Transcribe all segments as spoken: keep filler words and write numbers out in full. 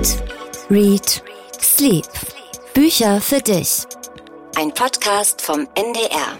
Eat, Read, Sleep. Bücher für dich. Ein Podcast vom N D R.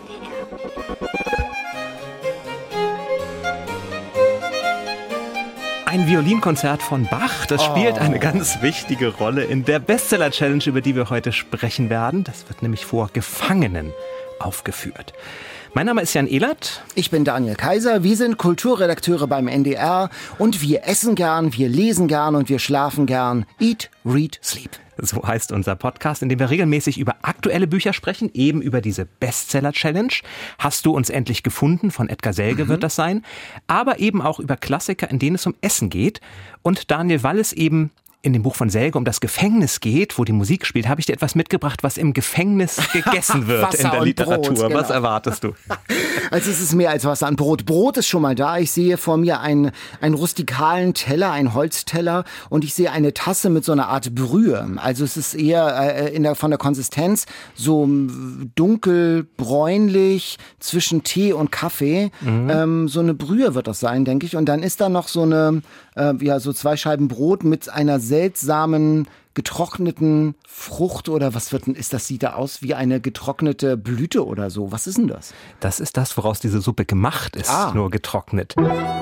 Ein Violinkonzert von Bach, das spielt eine ganz wichtige Rolle in der Bestseller-Challenge, über die wir heute sprechen werden. Das wird nämlich vor Gefangenen aufgeführt. Mein Name ist Jan Ehlert. Ich bin Daniel Kaiser. Wir sind Kulturredakteure beim N D R und wir essen gern, wir lesen gern und wir schlafen gern. Eat, Read, Sleep. So heißt unser Podcast, in dem wir regelmäßig über aktuelle Bücher sprechen, eben über diese Bestseller-Challenge. Hast du uns endlich gefunden? Von Edgar Selge mhm. wird das sein. Aber eben auch über Klassiker, in denen es um Essen geht. Und Daniel, weil es eben in dem Buch von Selge um das Gefängnis geht, wo die Musik spielt, habe ich dir etwas mitgebracht, was im Gefängnis gegessen wird in der Literatur. Brot, genau. Was erwartest du? Also es ist mehr als Wasser und Brot. Brot ist schon mal da. Ich sehe vor mir einen, einen rustikalen Teller, einen Holzteller und ich sehe eine Tasse mit so einer Art Brühe. Also es ist eher äh, in der, von der Konsistenz so dunkelbräunlich zwischen Tee und Kaffee. Mhm. Ähm, so eine Brühe wird das sein, denke ich. Und dann ist da noch so eine, äh, ja, so zwei Scheiben Brot mit einer seltsamen getrockneten Frucht oder was wird denn, ist das, sieht da aus wie eine getrocknete Blüte oder so. Was ist denn das? Das ist das, woraus diese Suppe gemacht ist, ah. nur getrocknet.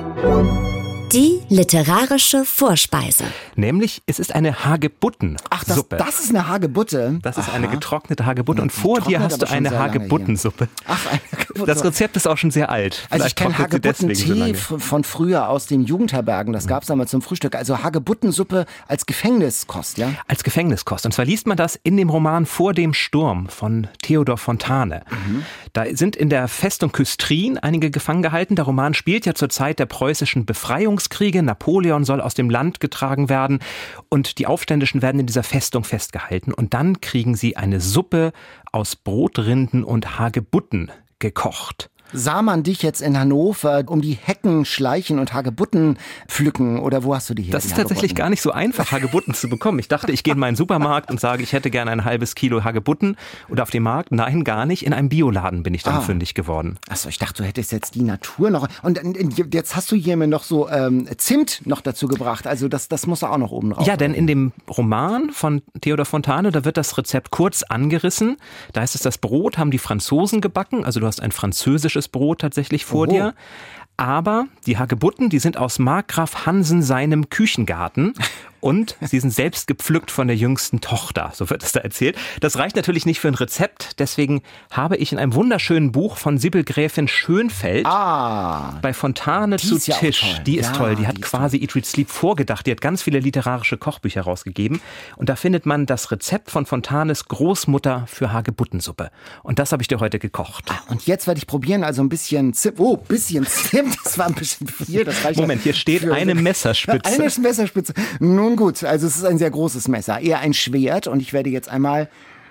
Die literarische Vorspeise. Nämlich, es ist eine Hagebuttensuppe. Ach, das, das ist eine Hagebutte? Das ist Aha. eine getrocknete Hagebutte. Und vor dir hast du eine Hagebuttensuppe. Ach, eine Hagebuttensuppe. Das Rezept ist auch schon sehr alt. Also ich kenne Hagebuttentee so von früher aus den Jugendherbergen. Das gab es einmal zum Frühstück. Also Hagebuttensuppe als Gefängniskost, ja? Als Gefängniskost. Und zwar liest man das in dem Roman Vor dem Sturm von Theodor Fontane. Mhm. Da sind in der Festung Küstrin einige gefangen gehalten. Der Roman spielt ja zur Zeit der preußischen Befreiungskriege. Napoleon soll aus dem Land getragen werden und die Aufständischen werden in dieser Festung festgehalten. Und dann kriegen sie eine Suppe aus Brotrinden und Hagebutten gekocht. Sah man dich jetzt in Hannover um die Hecken schleichen und Hagebutten pflücken oder wo hast du die her? Das ist tatsächlich gar nicht so einfach, Hagebutten zu bekommen. Ich dachte, ich gehe in meinen Supermarkt und sage, ich hätte gerne ein halbes Kilo Hagebutten oder auf dem Markt. Nein, gar nicht. In einem Bioladen bin ich dann ah. fündig geworden. Achso, ich dachte, du hättest jetzt die Natur noch. Und jetzt hast du hier mir noch so ähm, Zimt noch dazu gebracht. Also das, das muss auch noch oben drauf. Ja, denn in dem Roman von Theodor Fontane, da wird das Rezept kurz angerissen. Da heißt es, das Brot haben die Franzosen gebacken. Also du hast ein französisches Brot tatsächlich vor Oho. dir. Aber die Hagebutten, die sind aus Markgraf Hansen seinem Küchengarten und sie sind selbst gepflückt von der jüngsten Tochter, so wird es da erzählt. Das reicht natürlich nicht für ein Rezept, deswegen habe ich in einem wunderschönen Buch von Sibyl Gräfin Schönfeld ah, bei Fontane zu ja Tisch. Die ist ja, toll, die hat die quasi Eat, Read, Sleep vorgedacht, die hat ganz viele literarische Kochbücher rausgegeben und da findet man das Rezept von Fontanes Großmutter für Hagebuttensuppe. Und das habe ich dir heute gekocht. Ah, und jetzt werde ich probieren, also ein bisschen Zimt, oh, bisschen Zimt, das war ein bisschen viel. Das reicht Moment, hier steht eine Messerspitze. Eine Messerspitze. Nun gut, also es ist ein sehr großes Messer, eher ein Schwert und ich werde jetzt einmal,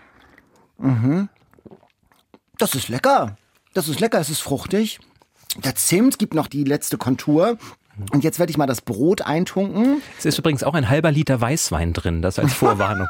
mhm. das ist lecker, das ist lecker, es ist fruchtig. Der Zimt gibt noch die letzte Kontur. Und jetzt werde ich mal das Brot eintunken. Es ist übrigens auch ein halber Liter Weißwein drin, das als Vorwarnung.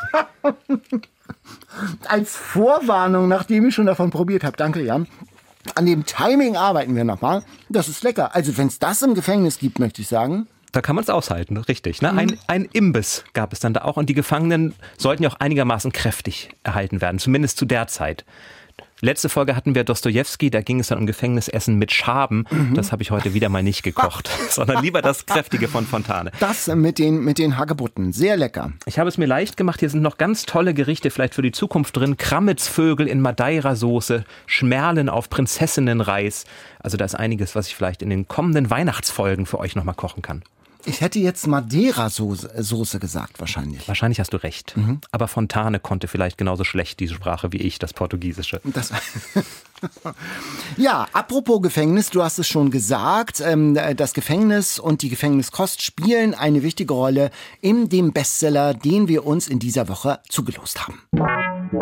Als Vorwarnung, nachdem ich schon davon probiert habe. Danke, Jan. An dem Timing arbeiten wir nochmal. Das ist lecker. Also wenn es das im Gefängnis gibt, möchte ich sagen. Da kann man es aushalten, richtig. Ne? Ein, ein Imbiss gab es dann da auch und die Gefangenen sollten ja auch einigermaßen kräftig erhalten werden, zumindest zu der Zeit. Letzte Folge hatten wir Dostojewski, da ging es dann um Gefängnisessen mit Schaben. Mhm. Das habe ich heute wieder mal nicht gekocht, sondern lieber das Kräftige von Fontane. Das mit den, mit den Hagebutten, sehr lecker. Ich habe es mir leicht gemacht, hier sind noch ganz tolle Gerichte vielleicht für die Zukunft drin. Krammitzvögel in Madeira-Soße, Schmerlen auf Prinzessinnenreis. Also da ist einiges, was ich vielleicht in den kommenden Weihnachtsfolgen für euch nochmal kochen kann. Ich hätte jetzt Madeira-Soße gesagt, wahrscheinlich. Wahrscheinlich hast du recht. Mhm. Aber Fontane konnte vielleicht genauso schlecht diese Sprache wie ich, das Portugiesische. Das ja, apropos Gefängnis, du hast es schon gesagt, das Gefängnis und die Gefängniskost spielen eine wichtige Rolle in dem Bestseller, den wir uns in dieser Woche zugelost haben.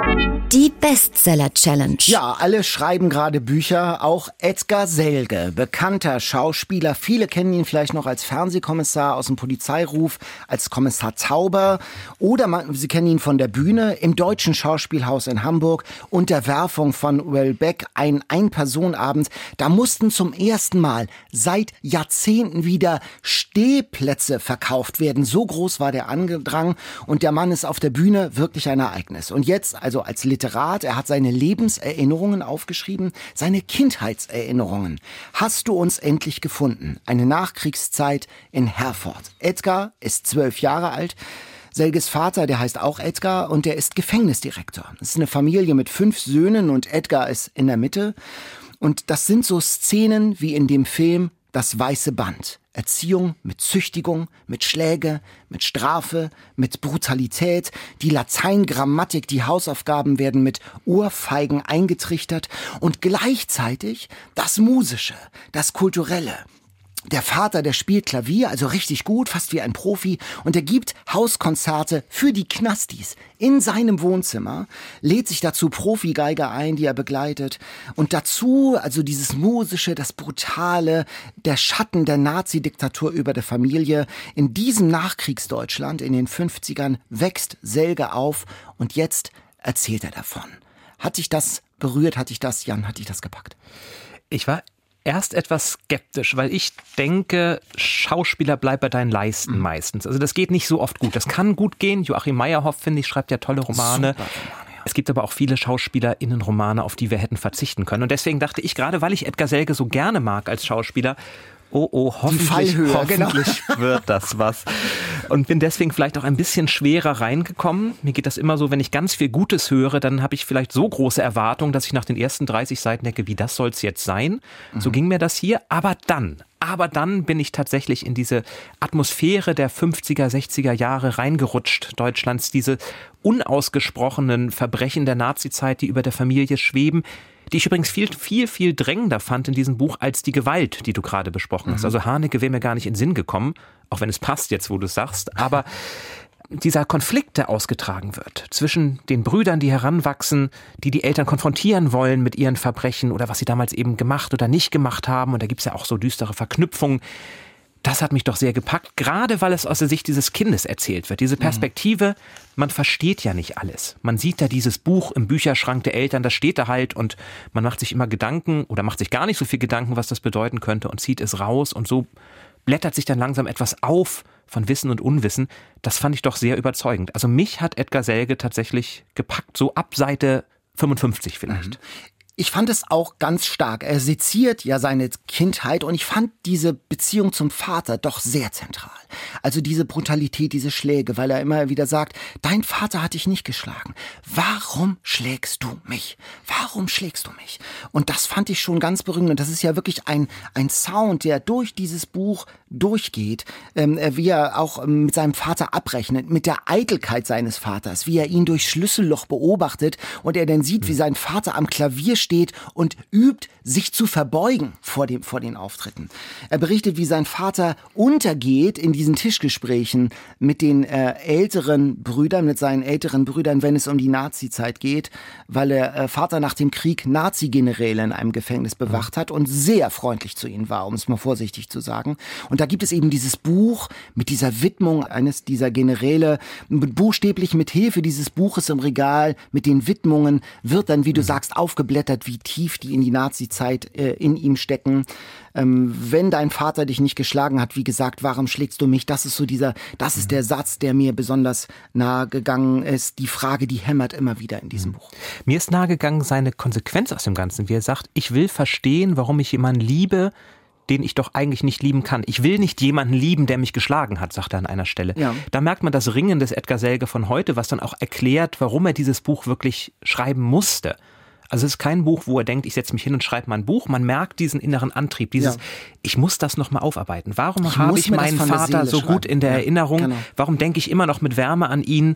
Die Bestseller-Challenge. Ja, alle schreiben gerade Bücher, auch Edgar Selge, bekannter Schauspieler. Viele kennen ihn vielleicht noch als Fernsehkommissar aus dem Polizeiruf, als Kommissar Tauber. Oder man, Sie kennen ihn von der Bühne, im Deutschen Schauspielhaus in Hamburg, Unterwerfung von Welbeck, ein Ein-Personen-Abend. Da mussten zum ersten Mal seit Jahrzehnten wieder Stehplätze verkauft werden. So groß war der Andrang und der Mann ist auf der Bühne wirklich ein Ereignis. Und jetzt, also als Literat, er hat seine Lebenserinnerungen aufgeschrieben, seine Kindheitserinnerungen. Hast du uns endlich gefunden? Eine Nachkriegszeit in Herford. Edgar ist zwölf Jahre alt. Selges Vater, der heißt auch Edgar und der ist Gefängnisdirektor. Es ist eine Familie mit fünf Söhnen und Edgar ist in der Mitte. Und das sind so Szenen wie in dem Film Das Weiße Band. Erziehung mit Züchtigung, mit Schläge, mit Strafe, mit Brutalität. Die Lateingrammatik, die Hausaufgaben werden mit Ohrfeigen eingetrichtert. Und gleichzeitig das Musische, das Kulturelle. Der Vater, der spielt Klavier, also richtig gut, fast wie ein Profi. Und er gibt Hauskonzerte für die Knastis in seinem Wohnzimmer, lädt sich dazu Profigeiger ein, die er begleitet. Und dazu, also dieses Musische, das Brutale, der Schatten der Nazi-Diktatur über der Familie. In diesem Nachkriegsdeutschland, in den fünfzigern, wächst Selge auf. Und jetzt erzählt er davon. Hat dich das berührt? Hat dich das, Jan, hat dich das gepackt? Ich war erst etwas skeptisch, weil ich denke, Schauspieler bleibt bei deinen Leisten mhm. meistens. Also das geht nicht so oft gut. Das kann gut gehen. Joachim Meyerhoff, finde ich, schreibt ja tolle Romane. Super Romane, ja. Es gibt aber auch viele SchauspielerInnen-Romane, auf die wir hätten verzichten können. Und deswegen dachte ich, gerade weil ich Edgar Selge so gerne mag als Schauspieler, oh, oh, hoffentlich, hoffentlich genau. wird das was. Und bin deswegen vielleicht auch ein bisschen schwerer reingekommen. Mir geht das immer so, wenn ich ganz viel Gutes höre, dann habe ich vielleicht so große Erwartungen, dass ich nach den ersten dreißig Seiten denke, wie das soll's jetzt sein? Mhm. So ging mir das hier. Aber dann, aber dann bin ich tatsächlich in diese Atmosphäre der fünfziger, sechziger Jahre reingerutscht Deutschlands. Diese unausgesprochenen Verbrechen der Nazizeit, die über der Familie schweben, die ich übrigens viel, viel, viel drängender fand in diesem Buch als die Gewalt, die du gerade besprochen hast. Mhm. Also Haneke wäre mir gar nicht in den Sinn gekommen, auch wenn es passt jetzt, wo du es sagst. Aber dieser Konflikt, der ausgetragen wird zwischen den Brüdern, die heranwachsen, die die Eltern konfrontieren wollen mit ihren Verbrechen oder was sie damals eben gemacht oder nicht gemacht haben. Und da gibt es ja auch so düstere Verknüpfungen. Das hat mich doch sehr gepackt, gerade weil es aus der Sicht dieses Kindes erzählt wird. Diese Perspektive, man versteht ja nicht alles. Man sieht da dieses Buch im Bücherschrank der Eltern, das steht da halt und man macht sich immer Gedanken oder macht sich gar nicht so viel Gedanken, was das bedeuten könnte und zieht es raus und so blättert sich dann langsam etwas auf von Wissen und Unwissen. Das fand ich doch sehr überzeugend. Also mich hat Edgar Selge tatsächlich gepackt, so ab Seite fünfundfünfzig vielleicht. Mhm. Ich fand es auch ganz stark. Er seziert ja seine Kindheit und ich fand diese Beziehung zum Vater doch sehr zentral. Also diese Brutalität, diese Schläge, weil er immer wieder sagt, dein Vater hat dich nicht geschlagen. Warum schlägst du mich? Warum schlägst du mich? Und das fand ich schon ganz berührend. Und das ist ja wirklich ein, ein Sound, der durch dieses Buch durchgeht, ähm, wie er auch ähm, mit seinem Vater abrechnet, mit der Eitelkeit seines Vaters, wie er ihn durchs Schlüsselloch beobachtet und er dann sieht, wie sein Vater am Klavier steht und übt, sich zu verbeugen vor dem, vor den Auftritten. Er berichtet, wie sein Vater untergeht in diesen Tischgesprächen mit den äh, älteren Brüdern, mit seinen älteren Brüdern, wenn es um die Nazi-Zeit geht, weil der äh, Vater nach dem Krieg Nazi-Generäle in einem Gefängnis bewacht hat und sehr freundlich zu ihnen war, um es mal vorsichtig zu sagen. Und da gibt es eben dieses Buch mit dieser Widmung eines dieser Generäle. Buchstäblich mit Hilfe dieses Buches im Regal, mit den Widmungen, wird dann, wie du sagst, aufgeblättert, wie tief die in die Nazi-Zeit äh, in ihm stecken. Ähm, wenn dein Vater dich nicht geschlagen hat, wie gesagt, warum schlägst du mich? Das ist so dieser, das ist der Satz, der mir besonders nahe gegangen ist. Die Frage, die hämmert immer wieder in diesem Buch. Mir ist nahe gegangen seine Konsequenz aus dem Ganzen, wie er sagt, ich will verstehen, warum ich jemanden liebe, den ich doch eigentlich nicht lieben kann. Ich will nicht jemanden lieben, der mich geschlagen hat, sagt er an einer Stelle. Ja. Da merkt man das Ringen des Edgar Selge von heute, was dann auch erklärt, warum er dieses Buch wirklich schreiben musste. Also es ist kein Buch, wo er denkt, ich setze mich hin und schreibe mal ein Buch. Man merkt diesen inneren Antrieb, dieses, ja. ich muss das nochmal aufarbeiten. Warum ich habe ich meinen Vater so gut in der ja, Erinnerung? Genau. Warum denke ich immer noch mit Wärme an ihn,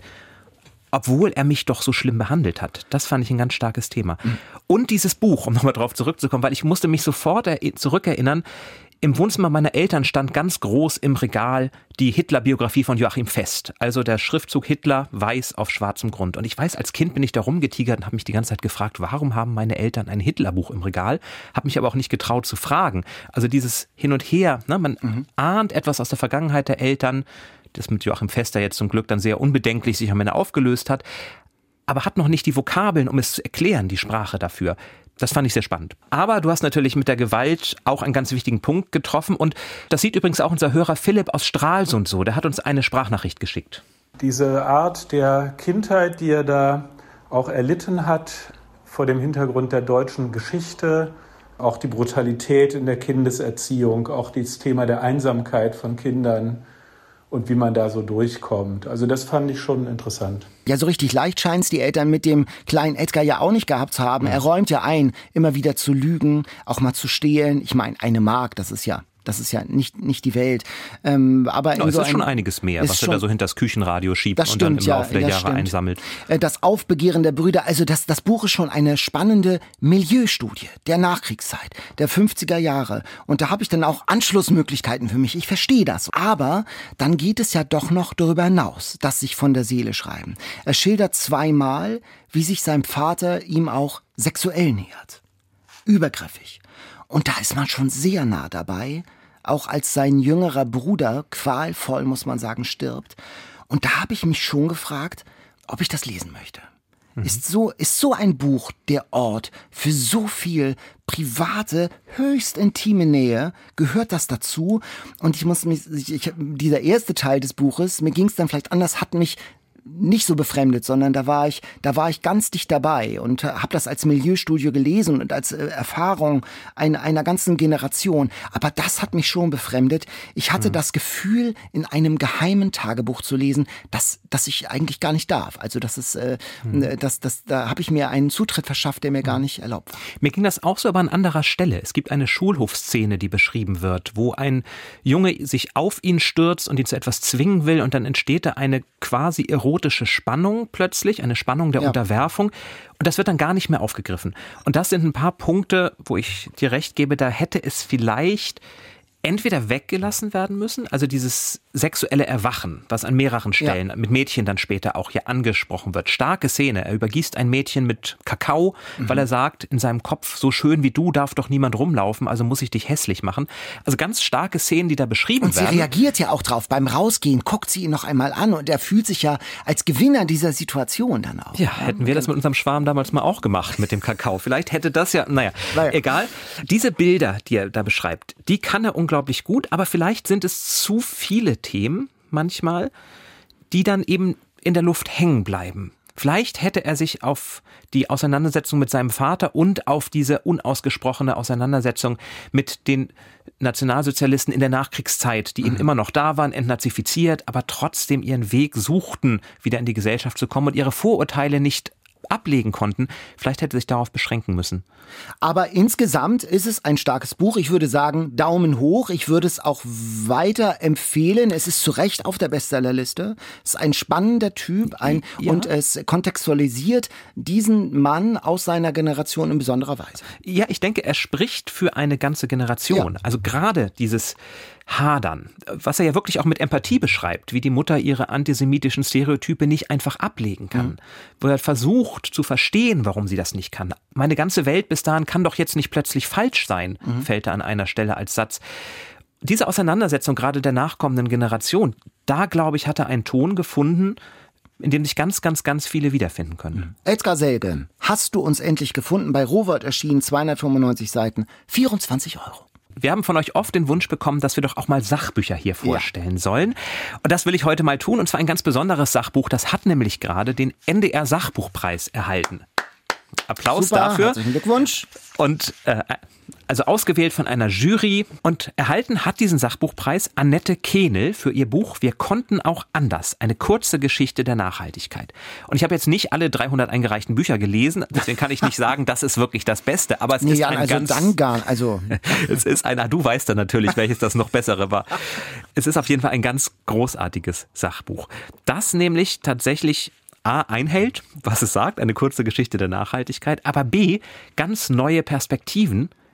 obwohl er mich doch so schlimm behandelt hat? Das fand ich ein ganz starkes Thema. Mhm. Und dieses Buch, um nochmal drauf zurückzukommen, weil ich musste mich sofort er- zurückerinnern, Im Wohnzimmer meiner Eltern stand ganz groß im Regal die Hitler-Biografie von Joachim Fest. Also der Schriftzug Hitler weiß auf schwarzem Grund. Und ich weiß, als Kind bin ich da rumgetigert und habe mich die ganze Zeit gefragt, warum haben meine Eltern ein Hitlerbuch im Regal? Habe mich aber auch nicht getraut zu fragen. Also dieses Hin und Her, ne? Man mhm. ahnt etwas aus der Vergangenheit der Eltern, das mit Joachim Fest, der jetzt zum Glück dann sehr unbedenklich sich am Ende aufgelöst hat, aber hat noch nicht die Vokabeln, um es zu erklären, die Sprache dafür. Das fand ich sehr spannend. Aber du hast natürlich mit der Gewalt auch einen ganz wichtigen Punkt getroffen. Und das sieht übrigens auch unser Hörer Philipp aus Stralsund so. Der hat uns eine Sprachnachricht geschickt. Diese Art der Kindheit, die er da auch erlitten hat, vor dem Hintergrund der deutschen Geschichte, auch die Brutalität in der Kindeserziehung, auch das Thema der Einsamkeit von Kindern und wie man da so durchkommt. Also das fand ich schon interessant. Ja, so richtig leicht scheint es die Eltern mit dem kleinen Edgar ja auch nicht gehabt zu haben. Er räumt ja ein, immer wieder zu lügen, auch mal zu stehlen. Ich meine, eine Mark, das ist ja... Das ist ja nicht, nicht die Welt. Ähm, aber no, es so ist ein, schon einiges mehr, was er da so hinter das Küchenradio schiebt und stimmt, dann im Laufe ja, der Jahre stimmt. einsammelt. Das Aufbegehren der Brüder, also das, das Buch ist schon eine spannende Milieustudie der Nachkriegszeit, der fünfziger Jahre. Und da habe ich dann auch Anschlussmöglichkeiten für mich. Ich verstehe das. Aber dann geht es ja doch noch darüber hinaus, das sich von der Seele schreiben. Er schildert zweimal, wie sich sein Vater ihm auch sexuell nähert. Übergriffig. Und da ist man schon sehr nah dabei, auch als sein jüngerer Bruder, qualvoll muss man sagen, stirbt. Und da habe ich mich schon gefragt, ob ich das lesen möchte. Mhm. Ist so, ist so ein Buch der Ort für so viel private, höchst intime Nähe? Gehört das dazu? Und ich muss mich, ich, ich, dieser erste Teil des Buches, mir ging es dann vielleicht anders, hat mich nicht so befremdet, sondern da war ich, da war ich ganz dicht dabei und habe das als Milieustudio gelesen und als äh, Erfahrung ein, einer ganzen Generation. Aber das hat mich schon befremdet. Ich hatte mhm. das Gefühl, in einem geheimen Tagebuch zu lesen, dass, dass ich eigentlich gar nicht darf. Also das ist, äh, mhm. das, das, da habe ich mir einen Zutritt verschafft, der mir mhm. gar nicht erlaubt war. Mir ging das auch so, aber an anderer Stelle. Es gibt eine Schulhofszene, die beschrieben wird, wo ein Junge sich auf ihn stürzt und ihn zu etwas zwingen will und dann entsteht da eine quasi erotische erotische Spannung plötzlich, eine Spannung der ja. Unterwerfung und das wird dann gar nicht mehr aufgegriffen. Und das sind ein paar Punkte, wo ich dir recht gebe, da hätte es vielleicht entweder weggelassen werden müssen, also dieses sexuelle Erwachen, was an mehreren Stellen ja. mit Mädchen dann später auch hier angesprochen wird. Starke Szene. Er übergießt ein Mädchen mit Kakao, mhm. weil er sagt, in seinem Kopf, so schön wie du darf doch niemand rumlaufen, also muss ich dich hässlich machen. Also ganz starke Szenen, die da beschrieben und werden. Und sie reagiert ja auch drauf. Beim Rausgehen guckt sie ihn noch einmal an und er fühlt sich ja als Gewinner dieser Situation dann auch. Ja, hätten wir das mit unserem Schwarm damals mal auch gemacht mit dem Kakao. Vielleicht hätte das ja, naja, naja. egal. Diese Bilder, die er da beschreibt, die kann er unglaublich gut, aber vielleicht sind es zu viele Themen manchmal, die dann eben in der Luft hängen bleiben. Vielleicht hätte er sich auf die Auseinandersetzung mit seinem Vater und auf diese unausgesprochene Auseinandersetzung mit den Nationalsozialisten in der Nachkriegszeit, die mhm. eben immer noch da waren, entnazifiziert, aber trotzdem ihren Weg suchten, wieder in die Gesellschaft zu kommen und ihre Vorurteile nicht ablegen konnten. Vielleicht hätte sich darauf beschränken müssen. Aber insgesamt ist es ein starkes Buch. Ich würde sagen, Daumen hoch. Ich würde es auch weiter empfehlen. Es ist zu Recht auf der Bestsellerliste. Es ist ein spannender Typ ein, ja. und es kontextualisiert diesen Mann aus seiner Generation in besonderer Weise. Ja, ich denke, er spricht für eine ganze Generation. Ja. Also gerade dieses Hadern, was er ja wirklich auch mit Empathie beschreibt, wie die Mutter ihre antisemitischen Stereotype nicht einfach ablegen kann, mhm. wo er versucht zu verstehen, warum sie das nicht kann. Meine ganze Welt bis dahin kann doch jetzt nicht plötzlich falsch sein, mhm. fällt er an einer Stelle als Satz. Diese Auseinandersetzung gerade der nachkommenden Generation, da glaube ich, hat er einen Ton gefunden, in dem sich ganz, ganz, ganz viele wiederfinden können. Edgar Selge, hast du uns endlich gefunden, bei Rowohlt erschienen, zweihundertfünfundneunzig Seiten, vierundzwanzig Euro. Wir haben von euch oft den Wunsch bekommen, dass wir doch auch mal Sachbücher hier vorstellen ja. sollen. Und das will ich heute mal tun. Und zwar ein ganz besonderes Sachbuch. Das hat nämlich gerade den N D R Sachbuchpreis erhalten. Applaus Super, dafür. Herzlichen Glückwunsch. Und äh, also ausgewählt von einer Jury. Und erhalten hat diesen Sachbuchpreis Annette Kehnel für ihr Buch Wir konnten auch anders. Eine kurze Geschichte der Nachhaltigkeit. Und ich habe jetzt nicht alle dreihundert eingereichten Bücher gelesen. Deswegen kann ich nicht sagen, das ist wirklich das Beste. Aber es nee, ist ja, ein also ganz... Dann gar, also. es ist ein, du weißt dann natürlich, welches das noch bessere war. Es ist auf jeden Fall ein ganz großartiges Sachbuch. Das nämlich tatsächlich A, einhält, was es sagt, eine kurze Geschichte der Nachhaltigkeit, aber B, ganz neue Perspektiven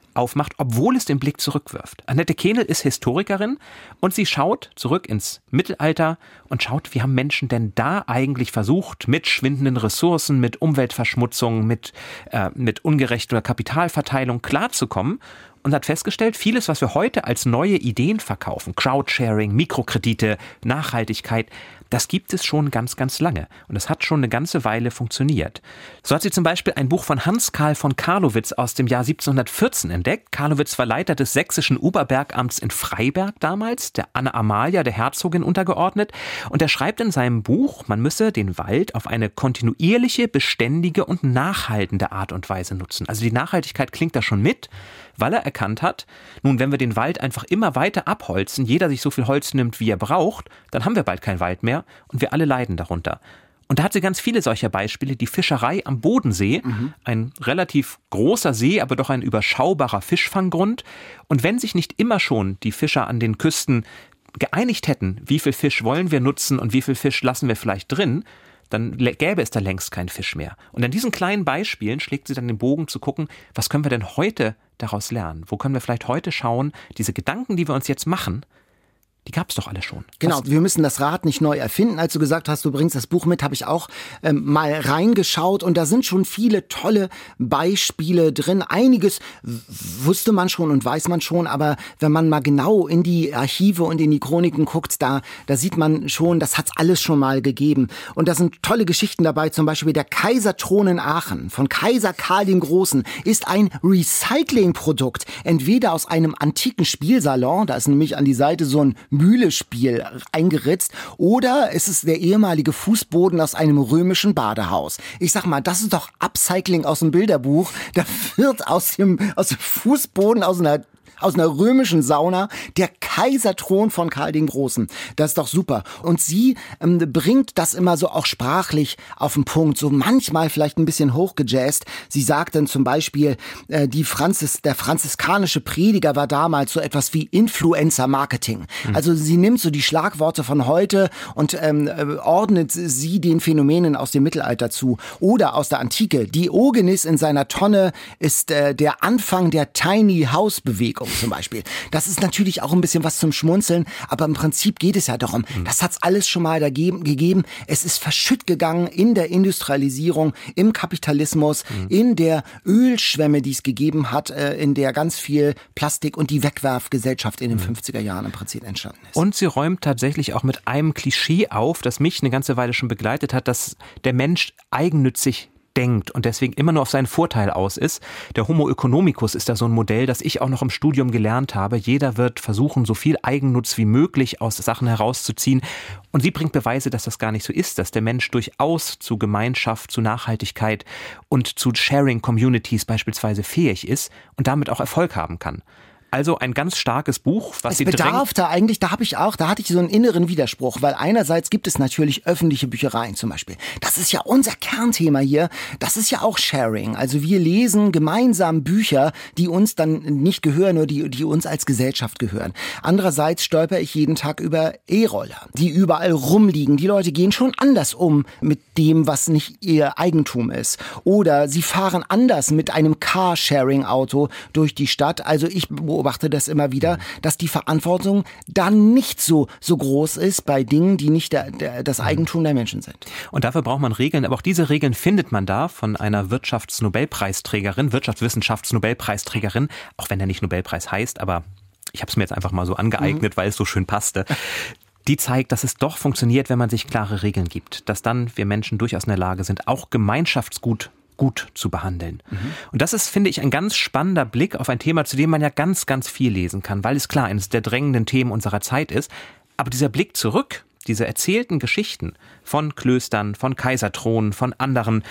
aufmacht, obwohl es den Blick zurückwirft. Annette Kehnel ist Historikerin und sie schaut zurück ins Mittelalter und schaut, wie haben Menschen denn da eigentlich versucht, mit schwindenden Ressourcen, mit Umweltverschmutzung, mit, äh, mit ungerechter Kapitalverteilung klarzukommen. Und hat festgestellt, vieles, was wir heute als neue Ideen verkaufen, Crowdsharing, Mikrokredite, Nachhaltigkeit, das gibt es schon ganz, ganz lange. Und es hat schon eine ganze Weile funktioniert. So hat sie zum Beispiel ein Buch von Hans Karl von Carlowitz aus dem Jahr siebzehnhundertvierzehn entdeckt. Carlowitz war Leiter des sächsischen Oberbergamts in Freiberg damals, der Anna Amalia, der Herzogin, untergeordnet. Und er schreibt in seinem Buch, man müsse den Wald auf eine kontinuierliche, beständige und nachhaltende Art und Weise nutzen. Also die Nachhaltigkeit klingt da schon mit, weil er erkannt hat, nun, wenn wir den Wald einfach immer weiter abholzen, jeder sich so viel Holz nimmt, wie er braucht, dann haben wir bald keinen Wald mehr und wir alle leiden darunter. Und da hat sie ganz viele solcher Beispiele. Die Fischerei am Bodensee, mhm. ein relativ großer See, aber doch ein überschaubarer Fischfanggrund. Und wenn sich nicht immer schon die Fischer an den Küsten geeinigt hätten, wie viel Fisch wollen wir nutzen und wie viel Fisch lassen wir vielleicht drin, dann gäbe es da längst keinen Fisch mehr. Und an diesen kleinen Beispielen schlägt sie dann den Bogen zu gucken, was können wir denn heute daraus lernen? Wo können wir vielleicht heute schauen, diese Gedanken, die wir uns jetzt machen, die gab es doch alle schon. Genau, wir müssen das Rad nicht neu erfinden. Als du gesagt hast, du bringst das Buch mit, habe ich auch ähm, mal reingeschaut und da sind schon viele tolle Beispiele drin. Einiges wusste man schon und weiß man schon, aber wenn man mal genau in die Archive und in die Chroniken guckt, da, da sieht man schon, das hat's alles schon mal gegeben. Und da sind tolle Geschichten dabei, zum Beispiel der Kaiserthron in Aachen von Kaiser Karl dem Großen ist ein Recyclingprodukt, entweder aus einem antiken Spielsalon, da ist nämlich an die Seite so ein Mühlespiel eingeritzt, oder es ist der ehemalige Fußboden aus einem römischen Badehaus. Ich sag mal, das ist doch Upcycling aus dem Bilderbuch. Da wird aus dem, aus dem Fußboden, aus einer aus einer römischen Sauna, der Kaiserthron von Karl dem Großen. Das ist doch super. Und sie ähm, bringt das immer so auch sprachlich auf den Punkt, so manchmal vielleicht ein bisschen hochgejazzt. Sie sagt dann zum Beispiel, äh, die Franzis, der franziskanische Prediger war damals so etwas wie Influencer-Marketing. Mhm. Also sie nimmt so die Schlagworte von heute und ähm, ordnet sie den Phänomenen aus dem Mittelalter zu. Oder aus der Antike. Diogenes in seiner Tonne ist äh, der Anfang der Tiny-House-Bewegung zum Beispiel. Das ist natürlich auch ein bisschen was zum Schmunzeln, aber im Prinzip geht es ja darum, mhm. das hat's alles schon mal dagegen, gegeben. Es ist verschütt gegangen in der Industrialisierung, im Kapitalismus, mhm. in der Ölschwemme, die es gegeben hat, in der ganz viel Plastik und die Wegwerfgesellschaft in den mhm. fünfziger Jahren im Prinzip entstanden ist. Und sie räumt tatsächlich auch mit einem Klischee auf, das mich eine ganze Weile schon begleitet hat, dass der Mensch eigennützig denkt und deswegen immer nur auf seinen Vorteil aus ist. Der Homo economicus ist da so ein Modell, das ich auch noch im Studium gelernt habe. Jeder wird versuchen, so viel Eigennutz wie möglich aus Sachen herauszuziehen. Und sie bringt Beweise, dass das gar nicht so ist, dass der Mensch durchaus zu Gemeinschaft, zu Nachhaltigkeit und zu Sharing Communities beispielsweise fähig ist und damit auch Erfolg haben kann. Also ein ganz starkes Buch, was sie drängt. Es bedarf da eigentlich, da habe ich auch, da hatte ich so einen inneren Widerspruch, weil einerseits gibt es natürlich öffentliche Büchereien zum Beispiel. Das ist ja unser Kernthema hier. Das ist ja auch Sharing. Also wir lesen gemeinsam Bücher, die uns dann nicht gehören oder die, die uns als Gesellschaft gehören. Andererseits stolper ich jeden Tag über E-Roller, die überall rumliegen. Die Leute gehen schon anders um mit dem, was nicht ihr Eigentum ist. Oder sie fahren anders mit einem Carsharing-Auto durch die Stadt. Also ich beobachte das immer wieder, dass die Verantwortung dann nicht so, so groß ist bei Dingen, die nicht der, der, das Eigentum der Menschen sind. Und dafür braucht man Regeln, aber auch diese Regeln findet man da von einer Wirtschaftsnobelpreisträgerin, Wirtschaftswissenschaftsnobelpreisträgerin, auch wenn er nicht Nobelpreis heißt, aber ich habe es mir jetzt einfach mal so angeeignet, mhm. weil es so schön passte. Die zeigt, dass es doch funktioniert, wenn man sich klare Regeln gibt, dass dann wir Menschen durchaus in der Lage sind, auch Gemeinschaftsgut gut zu behandeln. Mhm. Und das ist, finde ich, ein ganz spannender Blick auf ein Thema, zu dem man ja ganz, ganz viel lesen kann, weil es klar eines der drängenden Themen unserer Zeit ist. Aber dieser Blick zurück, diese erzählten Geschichten von Klöstern, von Kaiserthronen, von anderen,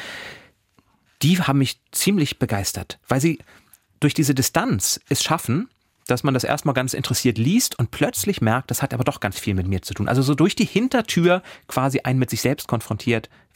die haben mich ziemlich begeistert, weil sie durch diese Distanz es schaffen, dass man das erstmal ganz interessiert liest und plötzlich merkt, das hat aber doch ganz viel mit mir zu tun. Also so durch die Hintertür quasi einen mit sich selbst konfrontiert,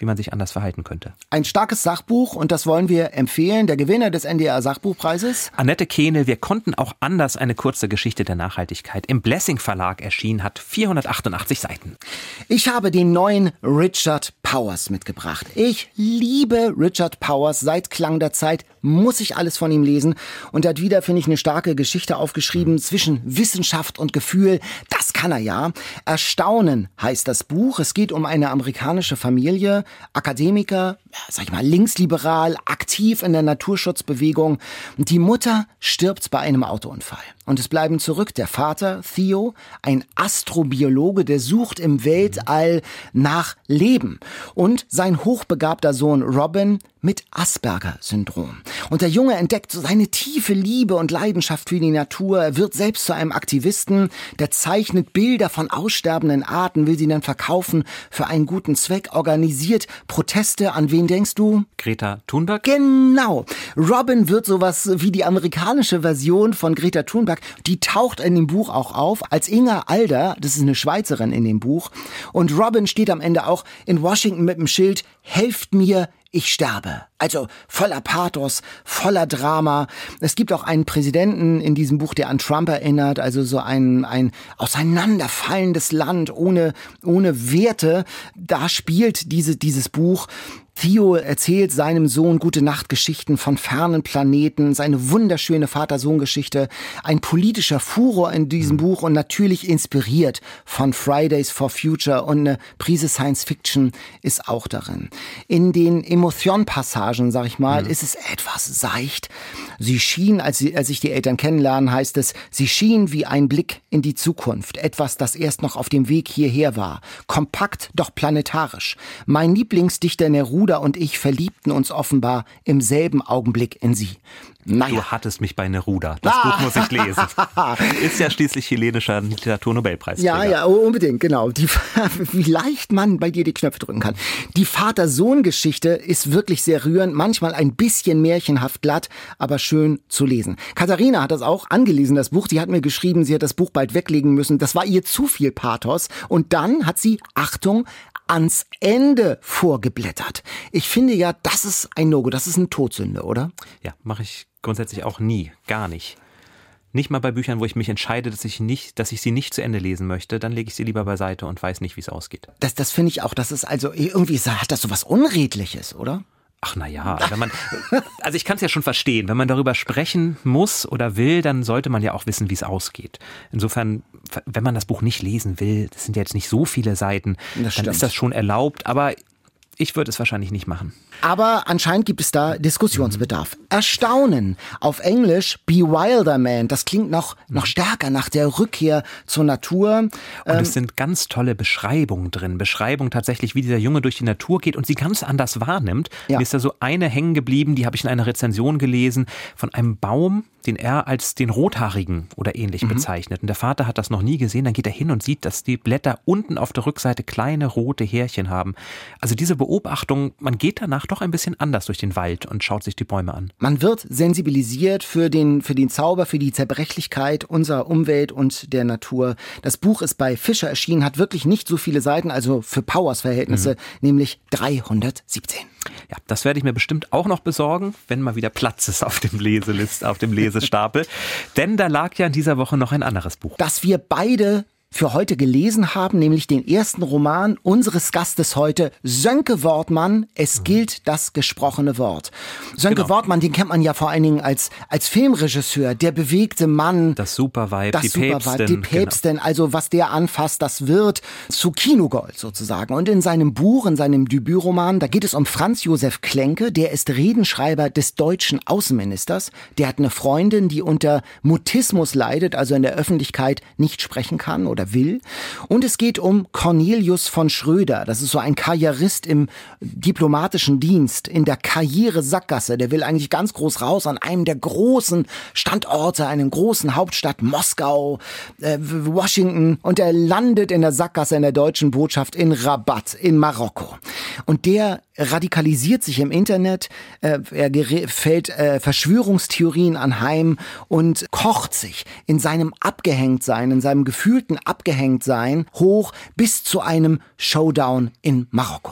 wie man sich anders verhalten könnte. Ein starkes Sachbuch und das wollen wir empfehlen. Der Gewinner des N D R Sachbuchpreises? Annette Kehnel, wir konnten auch anders, eine kurze Geschichte der Nachhaltigkeit. Im Blessing Verlag erschienen, hat vierhundertachtundachtzig Seiten. Ich habe den neuen Richard Powers mitgebracht. Ich liebe Richard Powers. Seit Klang der Zeit muss ich alles von ihm lesen. Und er hat wieder, finde ich, eine starke Geschichte aufgeschrieben zwischen Wissenschaft und Gefühl. Das kann er ja. Erstaunen heißt das Buch. Es geht um eine amerikanische Familie, Akademiker, sag ich mal, linksliberal, aktiv in der Naturschutzbewegung. Die Mutter stirbt bei einem Autounfall. Und es bleiben zurück der Vater, Theo, ein Astrobiologe, der sucht im Weltall nach Leben. Und sein hochbegabter Sohn Robin mit Asperger-Syndrom. Und der Junge entdeckt seine tiefe Liebe und Leidenschaft für die Natur. Er wird selbst zu einem Aktivisten, der zeichnet Bilder von aussterbenden Arten, will sie dann verkaufen für einen guten Zweck, organisiert Proteste. An wen denkst du? Greta Thunberg? Genau. Robin wird sowas wie die amerikanische Version von Greta Thunberg. Die taucht in dem Buch auch auf als Inga Alder. Das ist eine Schweizerin in dem Buch. Und Robin steht am Ende auch in Washington mit dem Schild: Helft mir, ich sterbe. Also voller Pathos, voller Drama. Es gibt auch einen Präsidenten in diesem Buch, der an Trump erinnert, also so ein, ein auseinanderfallendes Land ohne, ohne Werte. Da spielt diese, dieses Buch. Theo erzählt seinem Sohn Gute-Nacht-Geschichten von fernen Planeten, seine wunderschöne Vater-Sohn-Geschichte, ein politischer Furor in diesem Buch und natürlich inspiriert von Fridays for Future, und eine Prise Science-Fiction ist auch darin. In den Emotion-Passagen, sag ich mal, mhm. ist es etwas seicht. Sie schien, als, sie, als sich die Eltern kennenlernen, heißt es, sie schien wie ein Blick in die Zukunft. Etwas, das erst noch auf dem Weg hierher war. Kompakt, doch planetarisch. Mein Lieblingsdichter Neruda und ich verliebten uns offenbar im selben Augenblick in sie. Naja. Du hattest mich bei Neruda. Das ah. Buch muss ich lesen. Ist ja schließlich chilenischer Literaturnobelpreisträger. Ja, ja, unbedingt, genau. Die, wie leicht man bei dir die Knöpfe drücken kann. Die Vater-Sohn-Geschichte ist wirklich sehr rührend, manchmal ein bisschen märchenhaft glatt, aber schön zu lesen. Katharina hat das auch angelesen, das Buch. Die hat mir geschrieben, sie hat das Buch bald weglegen müssen. Das war ihr zu viel Pathos. Und dann hat sie, Achtung, ans Ende vorgeblättert. Ich finde ja, das ist ein No-Go, das ist eine Todsünde, oder? Ja, mache ich grundsätzlich auch nie, gar nicht. Nicht mal bei Büchern, wo ich mich entscheide, dass ich nicht, dass ich sie nicht zu Ende lesen möchte, dann lege ich sie lieber beiseite und weiß nicht, wie es ausgeht. Das, das finde ich auch, das ist also, irgendwie hat das so was Unredliches, oder? Ach na ja, wenn man, also ich kann es ja schon verstehen, wenn man darüber sprechen muss oder will, dann sollte man ja auch wissen, wie es ausgeht. Insofern, wenn man das Buch nicht lesen will, das sind ja jetzt nicht so viele Seiten, dann ist das schon erlaubt, aber ich würde es wahrscheinlich nicht machen. Aber anscheinend gibt es da Diskussionsbedarf. Mhm. Erstaunen. Auf Englisch Bewilderment. Das klingt noch, noch stärker nach der Rückkehr zur Natur. Und ähm, es sind ganz tolle Beschreibungen drin. Beschreibungen tatsächlich, wie dieser Junge durch die Natur geht und sie ganz anders wahrnimmt. Ja. Mir ist da so eine hängen geblieben, die habe ich in einer Rezension gelesen, von einem Baum, den er als den Rothaarigen oder ähnlich mhm. bezeichnet. Und der Vater hat das noch nie gesehen. Dann geht er hin und sieht, dass die Blätter unten auf der Rückseite kleine rote Härchen haben. Also diese Beobachtung, man geht danach doch ein bisschen anders durch den Wald und schaut sich die Bäume an. Man wird sensibilisiert für den, für den Zauber, für die Zerbrechlichkeit unserer Umwelt und der Natur. Das Buch ist bei Fischer erschienen, hat wirklich nicht so viele Seiten, also für Powers Verhältnisse, mhm. nämlich dreihundertsiebzehn. Ja, das werde ich mir bestimmt auch noch besorgen, wenn mal wieder Platz ist auf dem Leselist, auf dem Lesestapel. Denn da lag ja in dieser Woche noch ein anderes Buch. Das wir beide für heute gelesen haben, nämlich den ersten Roman unseres Gastes heute, Sönke Wortmann, Es gilt das gesprochene Wort. Sönke genau. Wortmann, den kennt man ja vor allen Dingen als, als Filmregisseur, der bewegte Mann. Das Superweib, das die Superweib, Päpstin. Die Päpstin, genau. Also was der anfasst, das wird zu Kinogold sozusagen. Und in seinem Buch, in seinem Debütroman, da geht es um Franz Josef Klenke, der ist Redenschreiber des deutschen Außenministers. Der hat eine Freundin, die unter Mutismus leidet, also in der Öffentlichkeit nicht sprechen kann oder will. Und es geht um Cornelius von Schröder. Das ist so ein Karrierist im diplomatischen Dienst, in der Karriere-Sackgasse. Der will eigentlich ganz groß raus an einem der großen Standorte, einem großen Hauptstadt, Moskau, äh, Washington. Und er landet in der Sackgasse in der deutschen Botschaft in Rabat, in Marokko. Und der radikalisiert sich im Internet, äh, er gerä- fällt äh, Verschwörungstheorien anheim und kocht sich in seinem Abgehängtsein, in seinem gefühlten Abgehängtsein hoch bis zu einem Showdown in Marokko.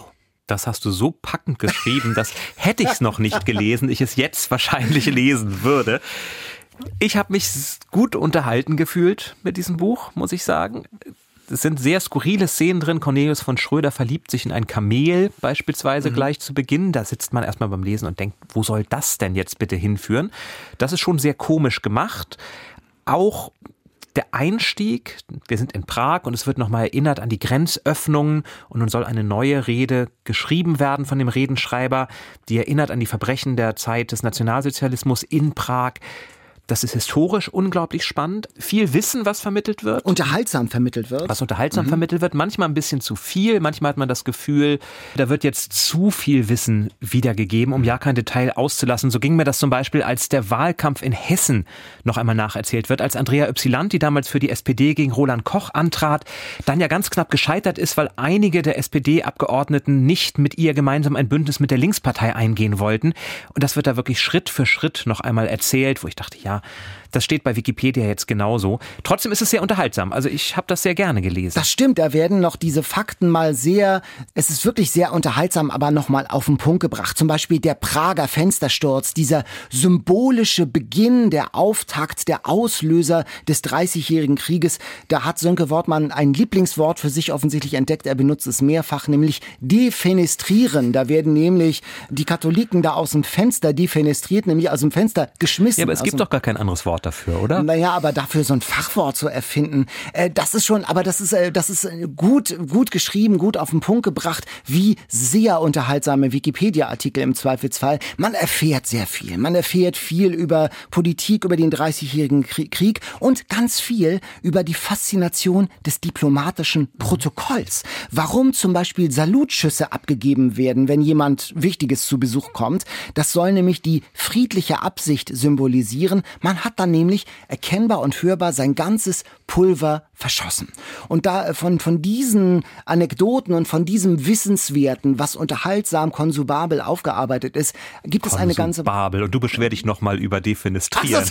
Das hast du so packend geschrieben, dass hätte ich es noch nicht gelesen, ich es jetzt wahrscheinlich lesen würde. Ich habe mich gut unterhalten gefühlt mit diesem Buch, muss ich sagen. Es sind sehr skurrile Szenen drin. Cornelius von Schröder verliebt sich in ein Kamel beispielsweise mhm. gleich zu Beginn. Da sitzt man erstmal beim Lesen und denkt, wo soll das denn jetzt bitte hinführen? Das ist schon sehr komisch gemacht. Auch der Einstieg, wir sind in Prag und es wird nochmal erinnert an die Grenzöffnungen und nun soll eine neue Rede geschrieben werden von dem Redenschreiber, die erinnert an die Verbrechen der Zeit des Nationalsozialismus in Prag. Das ist historisch unglaublich spannend. Viel Wissen, was vermittelt wird. Unterhaltsam vermittelt wird. Was unterhaltsam mhm. vermittelt wird. Manchmal ein bisschen zu viel. Manchmal hat man das Gefühl, da wird jetzt zu viel Wissen wiedergegeben, um ja kein Detail auszulassen. So ging mir das zum Beispiel, als der Wahlkampf in Hessen noch einmal nacherzählt wird. Als Andrea Ypsilanti damals für die S P D gegen Roland Koch antrat, dann ja ganz knapp gescheitert ist, weil einige der S P D-Abgeordneten nicht mit ihr gemeinsam ein Bündnis mit der Linkspartei eingehen wollten. Und das wird da wirklich Schritt für Schritt noch einmal erzählt, wo ich dachte, ja, das steht bei Wikipedia jetzt genauso. Trotzdem ist es sehr unterhaltsam. Also ich habe das sehr gerne gelesen. Das stimmt, da werden noch diese Fakten mal sehr, es ist wirklich sehr unterhaltsam, aber noch mal auf den Punkt gebracht. Zum Beispiel der Prager Fenstersturz, dieser symbolische Beginn, der Auftakt, der Auslöser des dreißigjährigen Krieges. Da hat Sönke Wortmann ein Lieblingswort für sich offensichtlich entdeckt. Er benutzt es mehrfach, nämlich defenestrieren. Da werden nämlich die Katholiken da aus dem Fenster defenestriert, nämlich aus dem Fenster geschmissen. Ja, aber es gibt doch gar kein anderes Wort dafür, oder? Naja, aber dafür so ein Fachwort zu erfinden, äh, das ist schon, aber das ist, äh, das ist gut, gut geschrieben, gut auf den Punkt gebracht, wie sehr unterhaltsame Wikipedia-Artikel im Zweifelsfall. Man erfährt sehr viel. Man erfährt viel über Politik, über den dreißigjährigen Krieg und ganz viel über die Faszination des diplomatischen Protokolls. Warum zum Beispiel Salutschüsse abgegeben werden, wenn jemand Wichtiges zu Besuch kommt. Das soll nämlich die friedliche Absicht symbolisieren. Man hat dann nämlich erkennbar und hörbar sein ganzes Pulver verschossen. Und da von, von diesen Anekdoten und von diesem Wissenswerten, was unterhaltsam konsumabel aufgearbeitet ist, gibt es eine ganze... Konsumabel. Und du beschwer dich nochmal über Defenestrieren.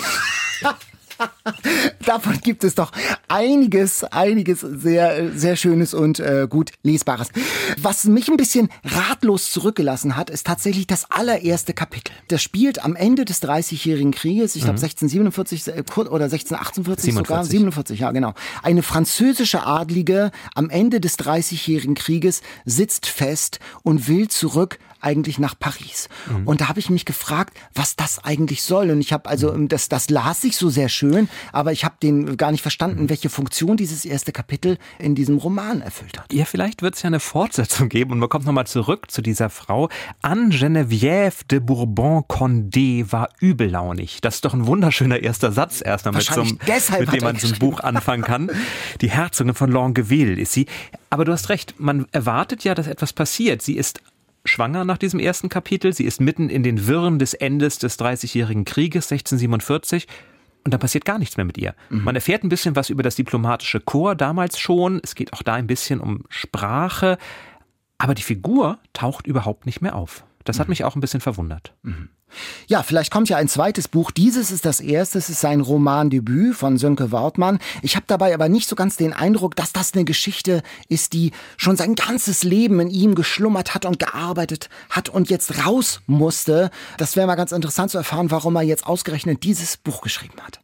Davon gibt es doch einiges, einiges sehr, sehr Schönes und äh, gut Lesbares. Was mich ein bisschen ratlos zurückgelassen hat, ist tatsächlich das allererste Kapitel. Das spielt am Ende des dreißigjährigen Krieges, ich glaube mhm. sechzehnhundertsiebenundvierzig oder sechzehnhundertachtundvierzig siebenundvierzig. sogar, siebenundvierzig, ja genau. Eine französische Adlige am Ende des dreißigjährigen Krieges sitzt fest und will zurück eigentlich nach Paris. Mhm. Und da habe ich mich gefragt, was das eigentlich soll. Und ich habe also, das, das las sich so sehr schön, aber ich habe den gar nicht verstanden, welche Funktion dieses erste Kapitel in diesem Roman erfüllt hat. Ja, vielleicht wird es ja eine Fortsetzung geben und man kommt nochmal zurück zu dieser Frau. Anne Geneviève de Bourbon-Condé war übellaunig. Das ist doch ein wunderschöner erster Satz erstmal, mit, so einem, mit dem man so ein Buch anfangen kann. Die Herzogin von Longueville ist sie. Aber du hast recht, man erwartet ja, dass etwas passiert. Sie ist schwanger nach diesem ersten Kapitel. Sie ist mitten in den Wirren des Endes des dreißigjährigen Krieges, sechzehnhundertsiebenundvierzig. Und dann passiert gar nichts mehr mit ihr. Mhm. Man erfährt ein bisschen was über das diplomatische Korps damals schon. Es geht auch da ein bisschen um Sprache. Aber die Figur taucht überhaupt nicht mehr auf. Das hat mich auch ein bisschen verwundert. Mhm. Ja, vielleicht kommt ja ein zweites Buch. Dieses ist das erste. Es ist sein Romandebüt von Sönke Wortmann. Ich habe dabei aber nicht so ganz den Eindruck, dass das eine Geschichte ist, die schon sein ganzes Leben in ihm geschlummert hat und gearbeitet hat und jetzt raus musste. Das wäre mal ganz interessant zu erfahren, warum er jetzt ausgerechnet dieses Buch geschrieben hat.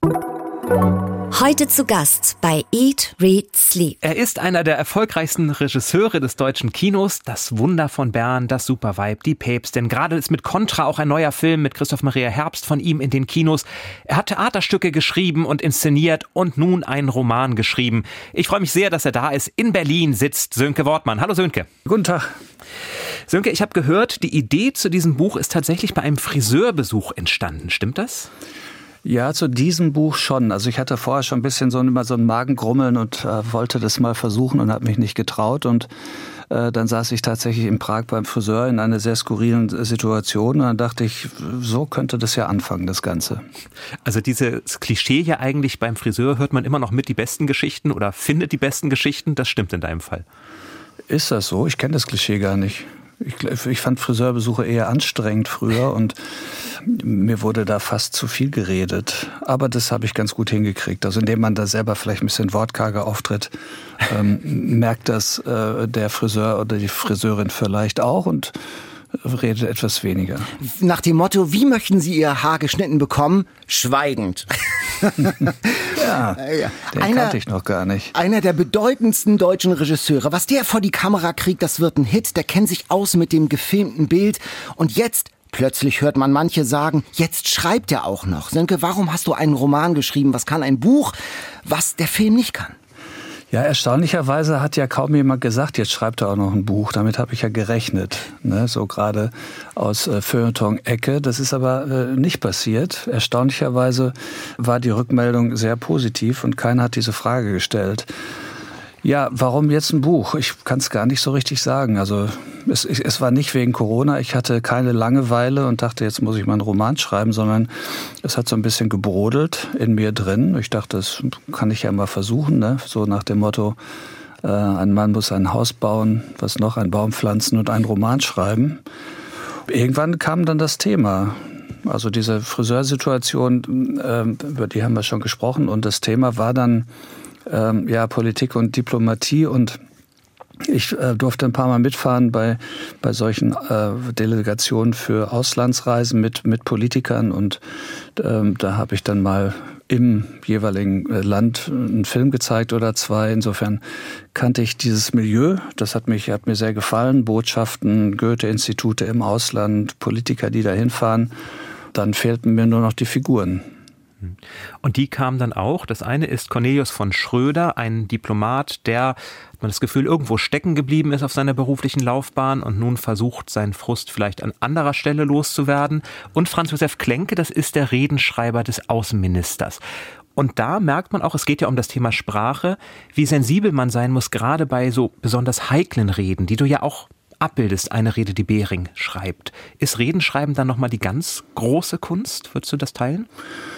Heute zu Gast bei Eat, Read, Sleep. Er ist einer der erfolgreichsten Regisseure des deutschen Kinos. Das Wunder von Bern, das Supervibe, die Päpstin. Gerade ist mit Contra auch ein neuer Film mit Christoph Maria Herbst von ihm in den Kinos. Er hat Theaterstücke geschrieben und inszeniert und nun einen Roman geschrieben. Ich freue mich sehr, dass er da ist. In Berlin sitzt Sönke Wortmann. Hallo Sönke. Guten Tag. Sönke, ich habe gehört, die Idee zu diesem Buch ist tatsächlich bei einem Friseurbesuch entstanden. Stimmt das? Ja, zu diesem Buch schon. Also ich hatte vorher schon ein bisschen so, immer so ein Magengrummeln und äh, wollte das mal versuchen und habe mich nicht getraut. Und äh, dann saß ich tatsächlich in Prag beim Friseur in einer sehr skurrilen Situation. Und dann dachte ich, so könnte das ja anfangen, das Ganze. Also dieses Klischee ja eigentlich, beim Friseur hört man immer noch mit die besten Geschichten oder findet die besten Geschichten. Das stimmt in deinem Fall. Ist das so? Ich kenne das Klischee gar nicht. Ich, ich fand Friseurbesuche eher anstrengend früher und mir wurde da fast zu viel geredet. Aber das habe ich ganz gut hingekriegt. Also indem man da selber vielleicht ein bisschen wortkarger auftritt, ähm, merkt das äh, der Friseur oder die Friseurin vielleicht auch und redet etwas weniger. Nach dem Motto, wie möchten Sie Ihr Haar geschnitten bekommen? Schweigend. Ja, ja. Den einer, kannte ich noch gar nicht. Einer der bedeutendsten deutschen Regisseure. Was der vor die Kamera kriegt, das wird ein Hit. Der kennt sich aus mit dem gefilmten Bild. Und jetzt, plötzlich hört man manche sagen, jetzt schreibt er auch noch. Sönke, warum hast du einen Roman geschrieben? Was kann ein Buch, was der Film nicht kann? Ja, erstaunlicherweise hat ja kaum jemand gesagt, jetzt schreibt er auch noch ein Buch. Damit habe ich ja gerechnet, ne? So gerade aus äh, Feuilleton-Ecke. Das ist aber äh, nicht passiert. Erstaunlicherweise war die Rückmeldung sehr positiv und keiner hat diese Frage gestellt. Ja, warum jetzt ein Buch? Ich kann es gar nicht so richtig sagen. Also es, es war nicht wegen Corona. Ich hatte keine Langeweile und dachte, jetzt muss ich mal einen Roman schreiben, sondern es hat so ein bisschen gebrodelt in mir drin. Ich dachte, das kann ich ja mal versuchen, ne? So nach dem Motto, äh, ein Mann muss ein Haus bauen, was noch, einen Baum pflanzen und einen Roman schreiben. Irgendwann kam dann das Thema. Also diese Friseursituation, äh, über die haben wir schon gesprochen und das Thema war dann Ähm, ja, Politik und Diplomatie und ich äh, durfte ein paar Mal mitfahren bei bei solchen äh, Delegationen für Auslandsreisen mit mit Politikern und ähm, da habe ich dann mal im jeweiligen Land einen Film gezeigt oder zwei. Insofern kannte ich dieses Milieu. Das hat mich hat mir sehr gefallen. Botschaften, Goethe-Institute im Ausland, Politiker, die da hinfahren. Dann fehlten mir nur noch die Figuren. Und die kamen dann auch. Das eine ist Cornelius von Schröder, ein Diplomat, der, hat man das Gefühl, irgendwo stecken geblieben ist auf seiner beruflichen Laufbahn und nun versucht, seinen Frust vielleicht an anderer Stelle loszuwerden. Und Franz Josef Klenke, das ist der Redenschreiber des Außenministers. Und da merkt man auch, es geht ja um das Thema Sprache, wie sensibel man sein muss, gerade bei so besonders heiklen Reden, die du ja auch abbildest, eine Rede, die Behring schreibt. Ist Redenschreiben dann nochmal die ganz große Kunst? Würdest du das teilen?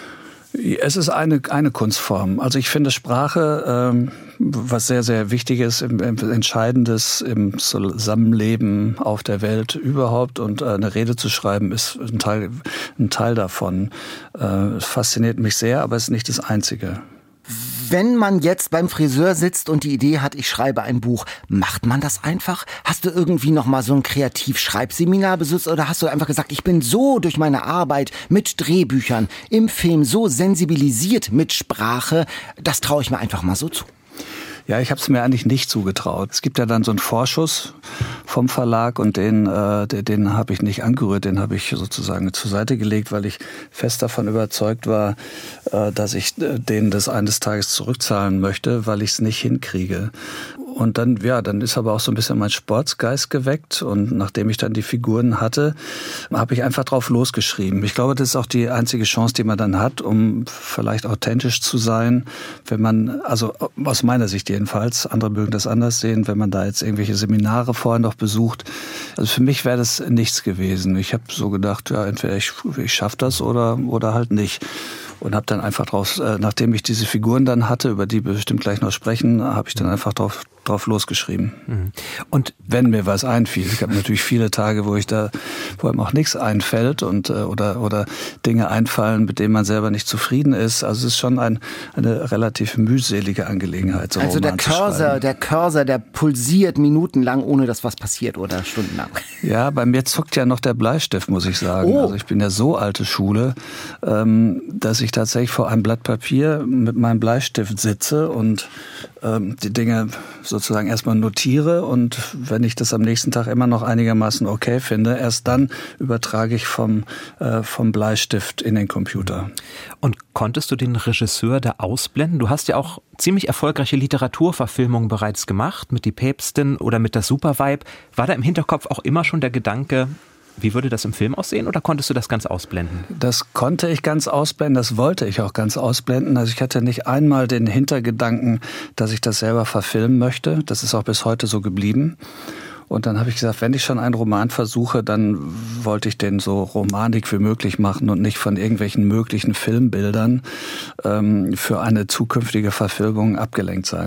Es ist eine, eine Kunstform. Also ich finde Sprache, ähm, was sehr, sehr wichtig ist, im, im Entscheidendes im Zusammenleben auf der Welt überhaupt. Und äh, eine Rede zu schreiben, ist ein Teil, ein Teil davon. Äh, es fasziniert mich sehr, aber es ist nicht das Einzige. Wenn man jetzt beim Friseur sitzt und die Idee hat, ich schreibe ein Buch, macht man das einfach? Hast du irgendwie noch mal so ein Kreativ-Schreibseminar besucht oder hast du einfach gesagt, ich bin so durch meine Arbeit mit Drehbüchern im Film so sensibilisiert mit Sprache, das traue ich mir einfach mal so zu? Ja, ich habe es mir eigentlich nicht zugetraut. Es gibt ja dann so einen Vorschuss vom Verlag und den, äh, den habe ich nicht angerührt, den habe ich sozusagen zur Seite gelegt, weil ich fest davon überzeugt war, äh, dass ich denen das eines Tages zurückzahlen möchte, weil ich es nicht hinkriege. Und dann, ja, dann ist aber auch so ein bisschen mein Sportsgeist geweckt und nachdem ich dann die Figuren hatte, habe ich einfach drauf losgeschrieben. Ich glaube, das ist auch die einzige Chance, die man dann hat, um vielleicht authentisch zu sein, wenn man, also aus meiner Sicht jedenfalls, andere mögen das anders sehen, wenn man da jetzt irgendwelche Seminare vorher noch besucht. Also für mich wäre das nichts gewesen. Ich habe so gedacht, ja, entweder ich, ich schaffe das oder, oder halt nicht. Und habe dann einfach drauf, äh, nachdem ich diese Figuren dann hatte, über die wir bestimmt gleich noch sprechen, habe ich dann einfach drauf, drauf losgeschrieben. Mhm. Und wenn mir was einfiel, ich habe natürlich viele Tage, wo ich da, wo einem auch nichts einfällt und äh, oder oder Dinge einfallen, mit denen man selber nicht zufrieden ist. Also es ist schon ein, eine relativ mühselige Angelegenheit. So also der Cursor, der Cursor, der pulsiert minutenlang, ohne dass was passiert oder stundenlang. Ja, bei mir zuckt ja noch der Bleistift, muss ich sagen. Oh. Also ich bin ja so alte Schule, ähm, dass ich tatsächlich vor einem Blatt Papier mit meinem Bleistift sitze und ähm, die Dinge sozusagen erstmal notiere und wenn ich das am nächsten Tag immer noch einigermaßen okay finde, erst dann übertrage ich vom, äh, vom Bleistift in den Computer. Und konntest du den Regisseur da ausblenden? Du hast ja auch ziemlich erfolgreiche Literaturverfilmungen bereits gemacht, mit Die Päpstin oder mit Das Superweib. War da im Hinterkopf auch immer schon der Gedanke, wie würde das im Film aussehen oder konntest du das ganz ausblenden? Das konnte ich ganz ausblenden, das wollte ich auch ganz ausblenden. Also ich hatte nicht einmal den Hintergedanken, dass ich das selber verfilmen möchte. Das ist auch bis heute so geblieben. Und dann habe ich gesagt, wenn ich schon einen Roman versuche, dann wollte ich den so romanig wie möglich machen und nicht von irgendwelchen möglichen Filmbildern ähm, für eine zukünftige Verfilmung abgelenkt sein.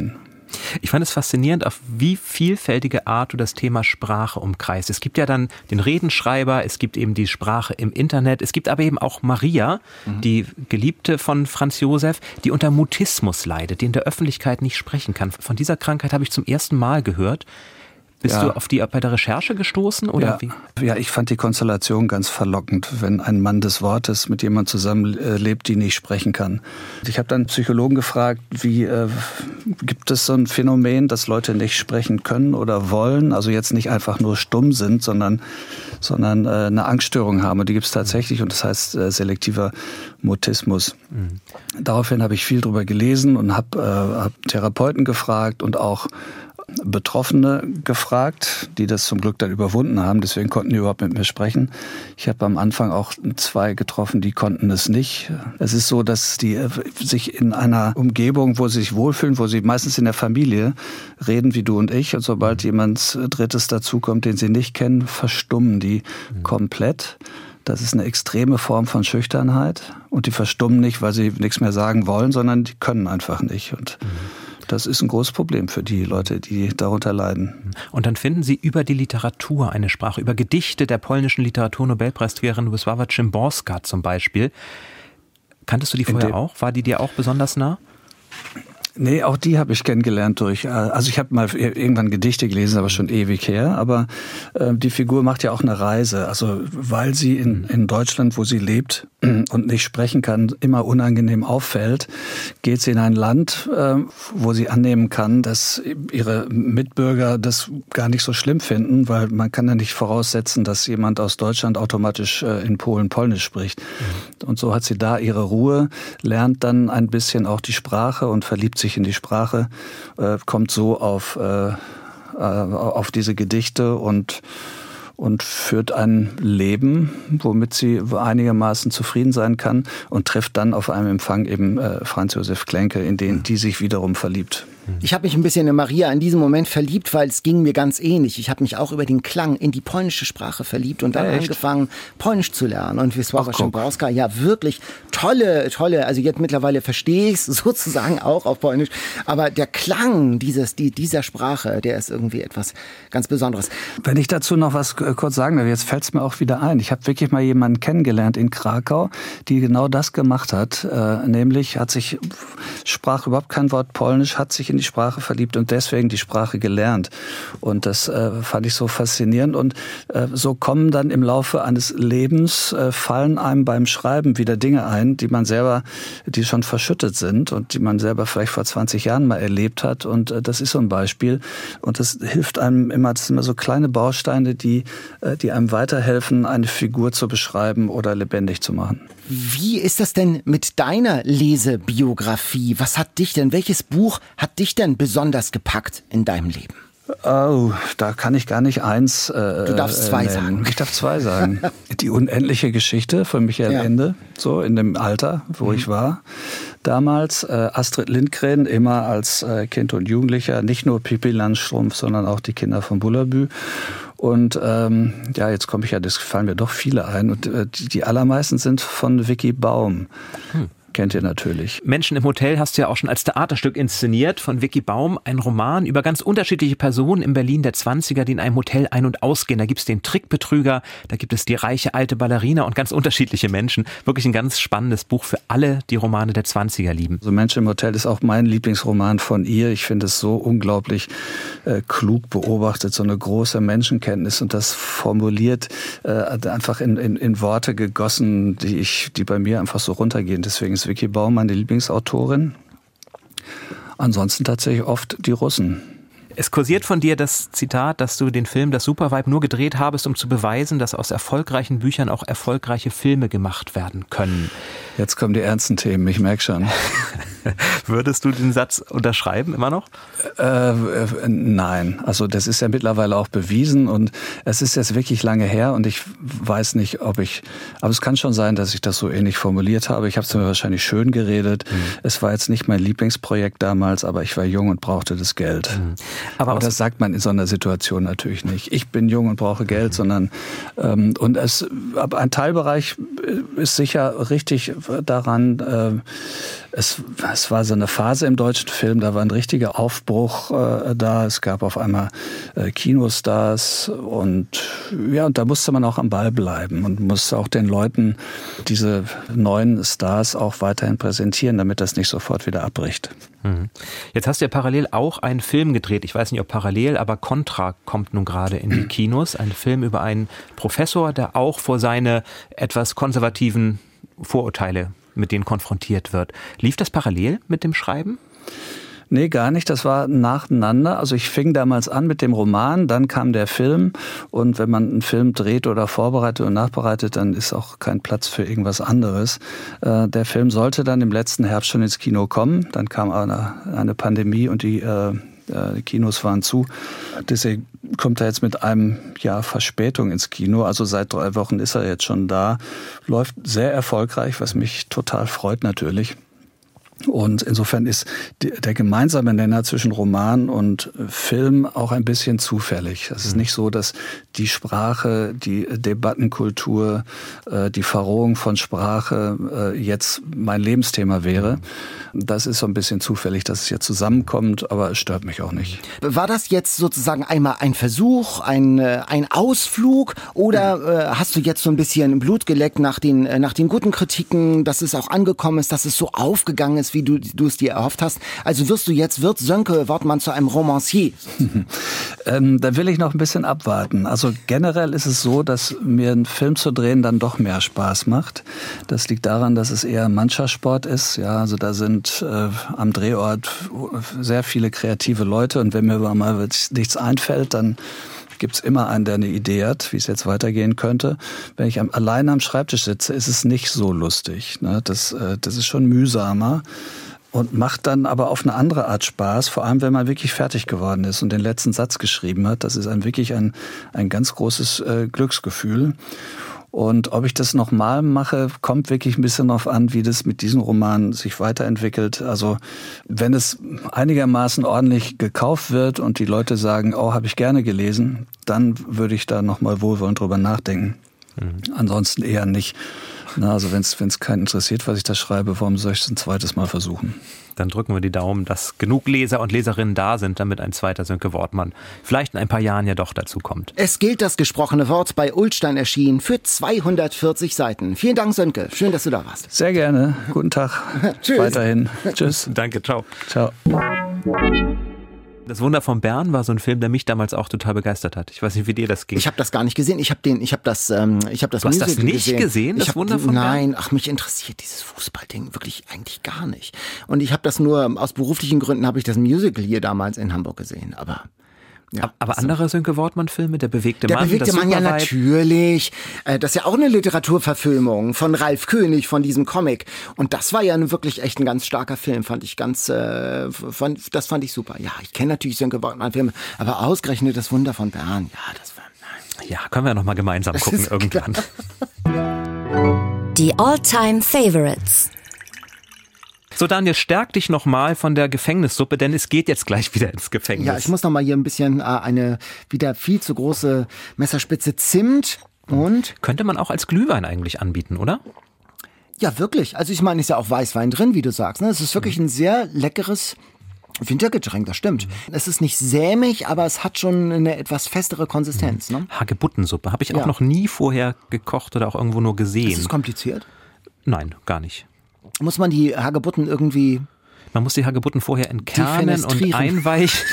Ich fand es faszinierend, auf wie vielfältige Art du das Thema Sprache umkreist. Es gibt ja dann den Redenschreiber, es gibt eben die Sprache im Internet, es gibt aber eben auch Maria, mhm. die Geliebte von Franz Josef, die unter Mutismus leidet, die in der Öffentlichkeit nicht sprechen kann. Von dieser Krankheit habe ich zum ersten Mal gehört. Bist ja. du auf die bei der Recherche gestoßen oder ja. wie? Ja, ich fand die Konstellation ganz verlockend, wenn ein Mann des Wortes mit jemand zusammenlebt, die nicht sprechen kann. Ich habe dann Psychologen gefragt, wie äh, gibt es so ein Phänomen, dass Leute nicht sprechen können oder wollen, also jetzt nicht einfach nur stumm sind, sondern sondern äh, eine Angststörung haben. Und die gibt es tatsächlich und das heißt äh, selektiver Mutismus. Mhm. Daraufhin habe ich viel drüber gelesen und habe äh, hab Therapeuten gefragt und auch Betroffene gefragt, die das zum Glück dann überwunden haben. Deswegen konnten die überhaupt mit mir sprechen. Ich habe am Anfang auch zwei getroffen, die konnten es nicht. Es ist so, dass die sich in einer Umgebung, wo sie sich wohlfühlen, wo sie meistens in der Familie reden wie du und ich. Und sobald jemand Drittes dazukommt, den sie nicht kennen, verstummen die mhm. komplett. Das ist eine extreme Form von Schüchternheit. Und die verstummen nicht, weil sie nichts mehr sagen wollen, sondern die können einfach nicht. Und mhm. das ist ein großes Problem für die Leute, die darunter leiden. Und dann finden Sie über die Literatur eine Sprache, über Gedichte der polnischen Literaturnobelpreisträgerin Wisława Szymborska zum Beispiel. Kanntest du die vorher auch? War die dir auch besonders nah? Nee, auch die habe ich kennengelernt durch, also ich habe mal irgendwann Gedichte gelesen, aber schon ewig her, aber äh, die Figur macht ja auch eine Reise, also weil sie in, in Deutschland, wo sie lebt und nicht sprechen kann, immer unangenehm auffällt, geht sie in ein Land, äh, wo sie annehmen kann, dass ihre Mitbürger das gar nicht so schlimm finden, weil man kann ja nicht voraussetzen, dass jemand aus Deutschland automatisch äh, in Polen Polnisch spricht. Mhm. Und so hat sie da ihre Ruhe, lernt dann ein bisschen auch die Sprache und verliebt sich in die Sprache, äh, kommt so auf, äh, auf diese Gedichte und, und führt ein Leben, womit sie einigermaßen zufrieden sein kann und trifft dann auf einem Empfang eben äh, Franz Josef Klenke, in den die sich wiederum verliebt. Ich habe mich ein bisschen in Maria in diesem Moment verliebt, weil es ging mir ganz ähnlich. Ich habe mich auch über den Klang in die polnische Sprache verliebt und dann Echt? angefangen, Polnisch zu lernen. Und Wisława Szymborska, ja wirklich tolle, tolle, also jetzt mittlerweile verstehe ich es sozusagen auch auf Polnisch, aber der Klang dieses, die, dieser Sprache, der ist irgendwie etwas ganz Besonderes. Wenn ich dazu noch was kurz sagen darf, jetzt fällt es mir auch wieder ein. Ich habe wirklich mal jemanden kennengelernt in Krakau, die genau das gemacht hat, äh, nämlich hat sich, sprach überhaupt kein Wort Polnisch, hat sich in die Sprache verliebt und deswegen die Sprache gelernt. Und das äh, fand ich so faszinierend. Und äh, so kommen dann im Laufe eines Lebens, äh, fallen einem beim Schreiben wieder Dinge ein, die man selber, die schon verschüttet sind und die man selber vielleicht vor zwanzig Jahren mal erlebt hat. Und äh, das ist so ein Beispiel. Und das hilft einem immer, das sind immer so kleine Bausteine, die, äh, die einem weiterhelfen, eine Figur zu beschreiben oder lebendig zu machen. Wie ist das denn mit deiner Lesebiografie? Was hat dich denn, welches Buch hat dich denn besonders gepackt in deinem Leben? Oh, da kann ich gar nicht eins äh, Du darfst zwei nennen. sagen. Ich darf zwei sagen. Die unendliche Geschichte von Michael ja. Ende, so in dem Alter, wo mhm. ich war. Damals äh, Astrid Lindgren, immer als äh, Kind und Jugendlicher, nicht nur Pippi Langstrumpf, sondern auch die Kinder von Bullabü. Und ähm, ja, jetzt komme ich ja, das fallen mir doch viele ein. Und äh, die, die allermeisten sind von Vicky Baum. Hm. Kennt ihr natürlich. Menschen im Hotel hast du ja auch schon als Theaterstück inszeniert von Vicky Baum. Ein Roman über ganz unterschiedliche Personen im Berlin der zwanziger, die in einem Hotel ein- und ausgehen. Da gibt es den Trickbetrüger, da gibt es die reiche alte Ballerina und ganz unterschiedliche Menschen. Wirklich ein ganz spannendes Buch für alle, die Romane der zwanziger lieben. So Menschen im Hotel ist auch mein Lieblingsroman von ihr. Ich finde es so unglaublich äh, klug beobachtet, so eine große Menschenkenntnis und das formuliert, äh, einfach in, in, in Worte gegossen, die ich, die bei mir einfach so runtergehen. Deswegen ist Vicky Baum meine Lieblingsautorin. Ansonsten tatsächlich oft die Russen. Es kursiert von dir das Zitat, dass du den Film Das Supervibe nur gedreht habest, um zu beweisen, dass aus erfolgreichen Büchern auch erfolgreiche Filme gemacht werden können. Jetzt kommen die ernsten Themen, ich merke schon. Würdest du den Satz unterschreiben, immer noch? Äh, äh, nein, also das ist ja mittlerweile auch bewiesen und es ist jetzt wirklich lange her und ich weiß nicht, ob ich, aber es kann schon sein, dass ich das so ähnlich formuliert habe. Ich habe es mir wahrscheinlich schön geredet. Mhm. Es war jetzt nicht mein Lieblingsprojekt damals, aber ich war jung und brauchte das Geld. Mhm. Aber, aber das sagt man in so einer Situation natürlich nicht. Ich bin jung und brauche Geld, mhm. sondern ähm, und es, aber ein Teilbereich ist sicher richtig daran. Äh, es, es war so eine Phase im deutschen Film, da war ein richtiger Aufbruch äh, da. Es gab auf einmal äh, Kinostars und ja, und da musste man auch am Ball bleiben und musste auch den Leuten diese neuen Stars auch weiterhin präsentieren, damit das nicht sofort wieder abbricht. Jetzt hast du ja parallel auch einen Film gedreht. Ich weiß nicht, ob parallel, aber Contra kommt nun gerade in die Kinos. Ein Film über einen Professor, der auch vor seine etwas konservativen Vorurteile, mit denen konfrontiert wird. Lief das parallel mit dem Schreiben? Nee, gar nicht. Das war nacheinander. Also ich fing damals an mit dem Roman, dann kam der Film. Und wenn man einen Film dreht oder vorbereitet und nachbereitet, dann ist auch kein Platz für irgendwas anderes. Äh, der Film sollte dann im letzten Herbst schon ins Kino kommen. Dann kam eine, eine Pandemie und die, äh, die Kinos waren zu. Deswegen kommt er jetzt mit einem Jahr Verspätung ins Kino. Also seit drei Wochen ist er jetzt schon da. Läuft sehr erfolgreich, was mich total freut natürlich. Und insofern ist der gemeinsame Nenner zwischen Roman und Film auch ein bisschen zufällig. Es ist nicht so, dass die Sprache, die Debattenkultur, die Verrohung von Sprache jetzt mein Lebensthema wäre. Das ist so ein bisschen zufällig, dass es jetzt zusammenkommt, aber es stört mich auch nicht. War das jetzt sozusagen einmal ein Versuch, ein, ein Ausflug oder äh, hast du jetzt so ein bisschen Blut geleckt nach den, nach den guten Kritiken, dass es auch angekommen ist, dass es so aufgegangen ist, wie du, du es dir erhofft hast? Also wirst du jetzt, wird Sönke Wortmann zu einem Romancier? ähm, da will ich noch ein bisschen abwarten. Also generell ist es so, dass mir einen Film zu drehen dann doch mehr Spaß macht. Das liegt daran, dass es eher Mannschaftssport ist. Ja, also da sind äh, am Drehort sehr viele kreative Leute und wenn mir mal nichts einfällt, dann gibt's immer einen, der eine Idee hat, wie es jetzt weitergehen könnte. Wenn ich am, alleine am Schreibtisch sitze, ist es nicht so lustig. Ne? Das, äh, das ist schon mühsamer und macht dann aber auf eine andere Art Spaß, vor allem wenn man wirklich fertig geworden ist und den letzten Satz geschrieben hat. Das ist ein, wirklich ein, ein ganz großes äh, Glücksgefühl. Und ob ich das nochmal mache, kommt wirklich ein bisschen darauf an, wie das mit diesem Roman sich weiterentwickelt. Also wenn es einigermaßen ordentlich gekauft wird und die Leute sagen, oh, habe ich gerne gelesen, dann würde ich da nochmal wohlwollend drüber nachdenken. Mhm. Ansonsten eher nicht. Na, also wenn es keinen interessiert, was ich da schreibe, warum soll ich es ein zweites Mal versuchen? Dann drücken wir die Daumen, dass genug Leser und Leserinnen da sind, damit ein zweiter Sönke Wortmann vielleicht in ein paar Jahren ja doch dazu kommt. Es gilt das gesprochene Wort, bei Ullstein erschienen, für zweihundertvierzig Seiten. Vielen Dank, Sönke. Schön, dass du da warst. Sehr gerne. Guten Tag. Tschüss. Weiterhin. Tschüss. Danke, ciao. Ciao. Das Wunder von Bern war so ein Film, der mich damals auch total begeistert hat. Ich weiß nicht, wie dir das ging. Ich habe das gar nicht gesehen. Ich habe den, ich habe das, ähm, ich habe das. Du hast Musical das nicht gesehen, gesehen, das ich hab, Wunder von Bern? Nein, ach, mich interessiert dieses Fußballding wirklich eigentlich gar nicht. Und ich habe das nur aus beruflichen Gründen habe ich das Musical hier damals in Hamburg gesehen. Aber ja, aber andere Sönke Wortmann-Filme, Der bewegte Der Mann, bewegte das Mann, ja Superweib. natürlich. Äh, Das ist ja auch eine Literaturverfilmung von Ralf König, von diesem Comic. Und das war ja nun wirklich echt ein ganz starker Film, fand ich ganz, äh, fand, das fand ich super. Ja, ich kenne natürlich Sönke Wortmann-Filme, aber ausgerechnet das Wunder von Bern, ja, das war, nein. Ja, können wir noch mal gemeinsam Das gucken ist irgendwann. Die All-Time Favorites. So, Daniel, stärk dich nochmal von der Gefängnissuppe, denn es geht jetzt gleich wieder ins Gefängnis. Ja, ich muss noch mal hier ein bisschen äh, eine wieder viel zu große Messerspitze Zimt und... Könnte man auch als Glühwein eigentlich anbieten, oder? Ja, wirklich. Also ich meine, ist ja auch Weißwein drin, wie du sagst. Ne? Es ist wirklich ein sehr leckeres Wintergetränk, das stimmt. Es ist nicht sämig, aber es hat schon eine etwas festere Konsistenz. Ne? Hagebuttensuppe habe ich auch Ja. noch nie vorher gekocht oder auch irgendwo nur gesehen. Ist es kompliziert? Nein, gar nicht. Muss man die Hagebutten irgendwie... Man muss die Hagebutten vorher entkernen und Defenestrieren. einweichen.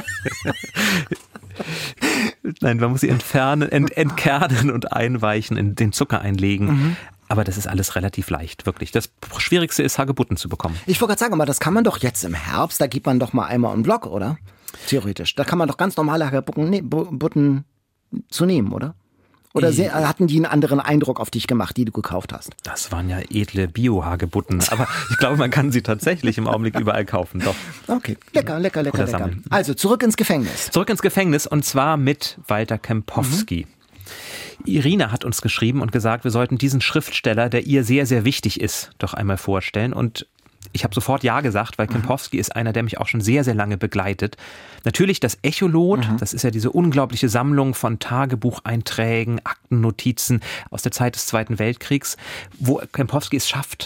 Nein, man muss sie entfernen, ent, entkernen und einweichen, in den Zucker einlegen. Mhm. Aber das ist alles relativ leicht, wirklich. Das Schwierigste ist, Hagebutten zu bekommen. Ich wollte gerade sagen, aber das kann man doch jetzt im Herbst, da gibt man doch mal einmal einen Block, oder? Theoretisch. Da kann man doch ganz normale Hagebutten ne, Butten zu nehmen, oder? Oder sehr, hatten die einen anderen Eindruck auf dich gemacht, die du gekauft hast? Das waren ja edle Bio-Hagebutten. Aber ich glaube, man kann sie tatsächlich im Augenblick überall kaufen. Doch. Okay, lecker, lecker, lecker, Oder lecker. sammeln. Also zurück ins Gefängnis. Zurück ins Gefängnis und zwar mit Walter Kempowski. Mhm. Irina hat uns geschrieben und gesagt, wir sollten diesen Schriftsteller, der ihr sehr, sehr wichtig ist, doch einmal vorstellen. Und ich habe sofort Ja gesagt, weil Kempowski ist einer, der mich auch schon sehr, sehr lange begleitet. Natürlich das Echolot, mhm. das ist ja diese unglaubliche Sammlung von Tagebucheinträgen, Aktennotizen aus der Zeit des Zweiten Weltkriegs, wo Kempowski es schafft,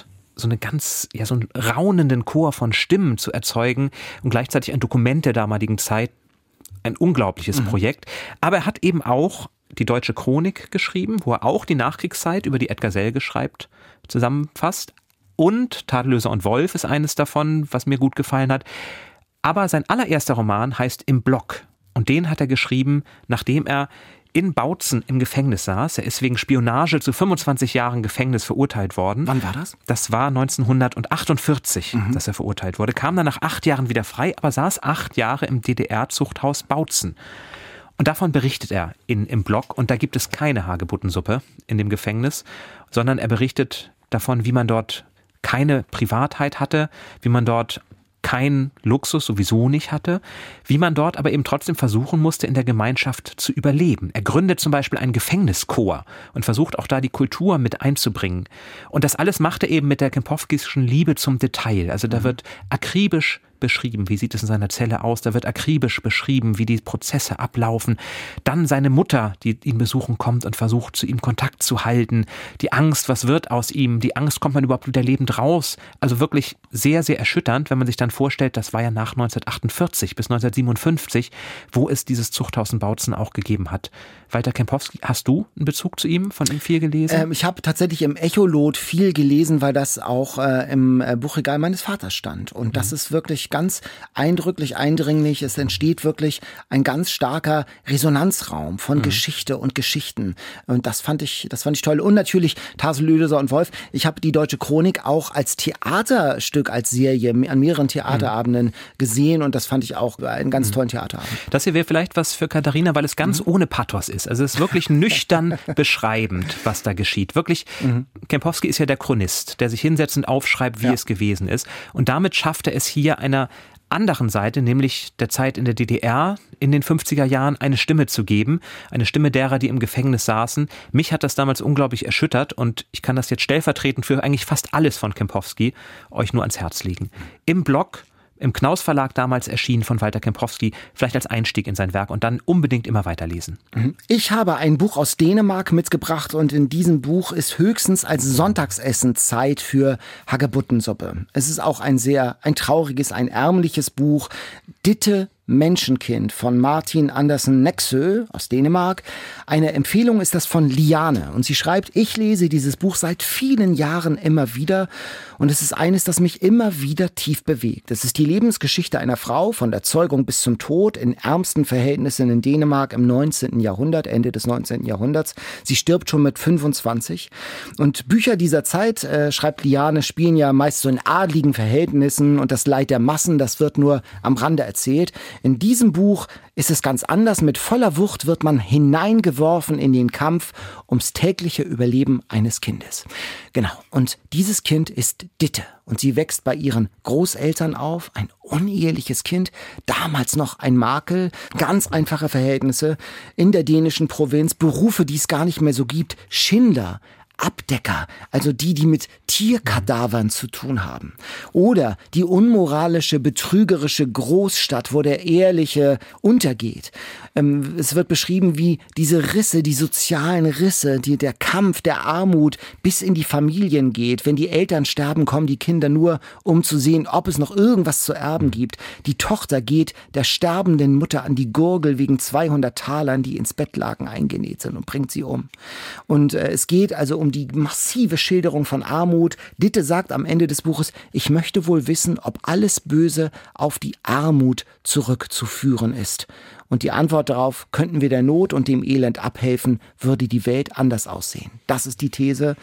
so eine ganz, ja, so einen raunenden Chor von Stimmen zu erzeugen und gleichzeitig ein Dokument der damaligen Zeit. Ein unglaubliches mhm. Projekt. Aber er hat eben auch die Deutsche Chronik geschrieben, wo er auch die Nachkriegszeit über die Edgar Selge schreibt, zusammenfasst. Und Tadellöser und Wolf ist eines davon, was mir gut gefallen hat. Aber sein allererster Roman heißt Im Block. Und den hat er geschrieben, nachdem er in Bautzen im Gefängnis saß. Er ist wegen Spionage zu fünfundzwanzig Jahren Gefängnis verurteilt worden. Wann war das? Das war neunzehnhundertachtundvierzig, mhm. dass er verurteilt wurde. Kam dann nach acht Jahren wieder frei, aber saß acht Jahre im D D R-Zuchthaus Bautzen. Und davon berichtet er in, im Blog. Und da gibt es keine Hagebuttensuppe in dem Gefängnis, sondern er berichtet davon, wie man dort keine Privatheit hatte, wie man dort keinen Luxus sowieso nicht hatte, wie man dort aber eben trotzdem versuchen musste, in der Gemeinschaft zu überleben. Er gründet zum Beispiel einen Gefängnischor und versucht auch da die Kultur mit einzubringen. Und das alles macht er eben mit der Kempowski'schen Liebe zum Detail. Also da wird akribisch beschrieben, wie sieht es in seiner Zelle aus, da wird akribisch beschrieben, wie die Prozesse ablaufen. Dann seine Mutter, die ihn besuchen kommt und versucht, zu ihm Kontakt zu halten. Die Angst, was wird aus ihm? Die Angst, kommt man überhaupt wieder lebend raus? Also wirklich sehr, sehr erschütternd, wenn man sich dann vorstellt, das war ja nach neunzehnhundertachtundvierzig bis neunzehnhundertsiebenundfünfzig, wo es dieses Zuchthaus in Bautzen auch gegeben hat. Walter Kempowski, hast du einen Bezug zu ihm, von ihm viel gelesen? Ähm, ich habe tatsächlich im Echolot viel gelesen, weil das auch äh, im äh, Buchregal meines Vaters stand. Und das mhm. ist wirklich ganz eindrücklich, eindringlich. Es entsteht wirklich ein ganz starker Resonanzraum von mhm. Geschichte und Geschichten. Und das fand ich, das fand ich toll. Und natürlich Tadellöser und Wolf. Ich habe die Deutsche Chronik auch als Theaterstück, als Serie an mehreren Theaterabenden mhm. gesehen. Und das fand ich auch einen ganz mhm. tollen Theaterabend. Das hier wäre vielleicht was für Katharina, weil es ganz mhm. ohne Pathos ist. Also es ist wirklich nüchtern beschreibend, was da geschieht. Wirklich, mhm. Kempowski ist ja der Chronist, der sich hinsetzt und aufschreibt, wie ja. es gewesen ist. Und damit schafft er es hier einer anderen Seite, nämlich der Zeit in der D D R in den fünfziger Jahren, eine Stimme zu geben. Eine Stimme derer, die im Gefängnis saßen. Mich hat das damals unglaublich erschüttert und ich kann das jetzt stellvertretend für eigentlich fast alles von Kempowski euch nur ans Herz legen. Im Blog, im Knaus Verlag damals erschienen von Walter Kempowski, vielleicht als Einstieg in sein Werk und dann unbedingt immer weiterlesen. Ich habe ein Buch aus Dänemark mitgebracht und in diesem Buch ist höchstens als Sonntagsessen Zeit für Hagebuttensuppe. Es ist auch ein sehr, ein trauriges, ein ärmliches Buch. Ditte Menschenkind von Martin Andersen Nexø aus Dänemark. Eine Empfehlung ist das von Liane. Und sie schreibt, ich lese dieses Buch seit vielen Jahren immer wieder. Und es ist eines, das mich immer wieder tief bewegt. Es ist die Lebensgeschichte einer Frau von der Zeugung bis zum Tod in ärmsten Verhältnissen in Dänemark im neunzehnten Jahrhundert, Ende des neunzehnten Jahrhunderts. Sie stirbt schon mit fünfundzwanzig. Und Bücher dieser Zeit, äh, schreibt Liane, spielen ja meist so in adligen Verhältnissen und das Leid der Massen, das wird nur am Rande erzählt. In diesem Buch ist es ganz anders. Mit voller Wucht wird man hineingeworfen in den Kampf ums tägliche Überleben eines Kindes. Genau. Und dieses Kind ist Ditte. Und sie wächst bei ihren Großeltern auf. Ein uneheliches Kind. Damals noch ein Makel. Ganz einfache Verhältnisse in der dänischen Provinz. Berufe, die es gar nicht mehr so gibt. Schinder. Abdecker, also die, die mit Tierkadavern zu tun haben. Oder die unmoralische, betrügerische Großstadt, wo der Ehrliche untergeht. Ähm, es wird beschrieben, wie diese Risse, die sozialen Risse, die, der Kampf der Armut bis in die Familien geht. Wenn die Eltern sterben, kommen die Kinder nur, um zu sehen, ob es noch irgendwas zu erben gibt. Die Tochter geht der sterbenden Mutter an die Gurgel wegen zweihundert Talern, die ins Bettlaken eingenäht sind, und bringt sie um. Und äh, es geht also um die massive Schilderung von Armut. Ditte sagt am Ende des Buches, ich möchte wohl wissen, ob alles Böse auf die Armut zurückzuführen ist. Und die Antwort darauf, könnten wir der Not und dem Elend abhelfen, würde die Welt anders aussehen. Das ist die These.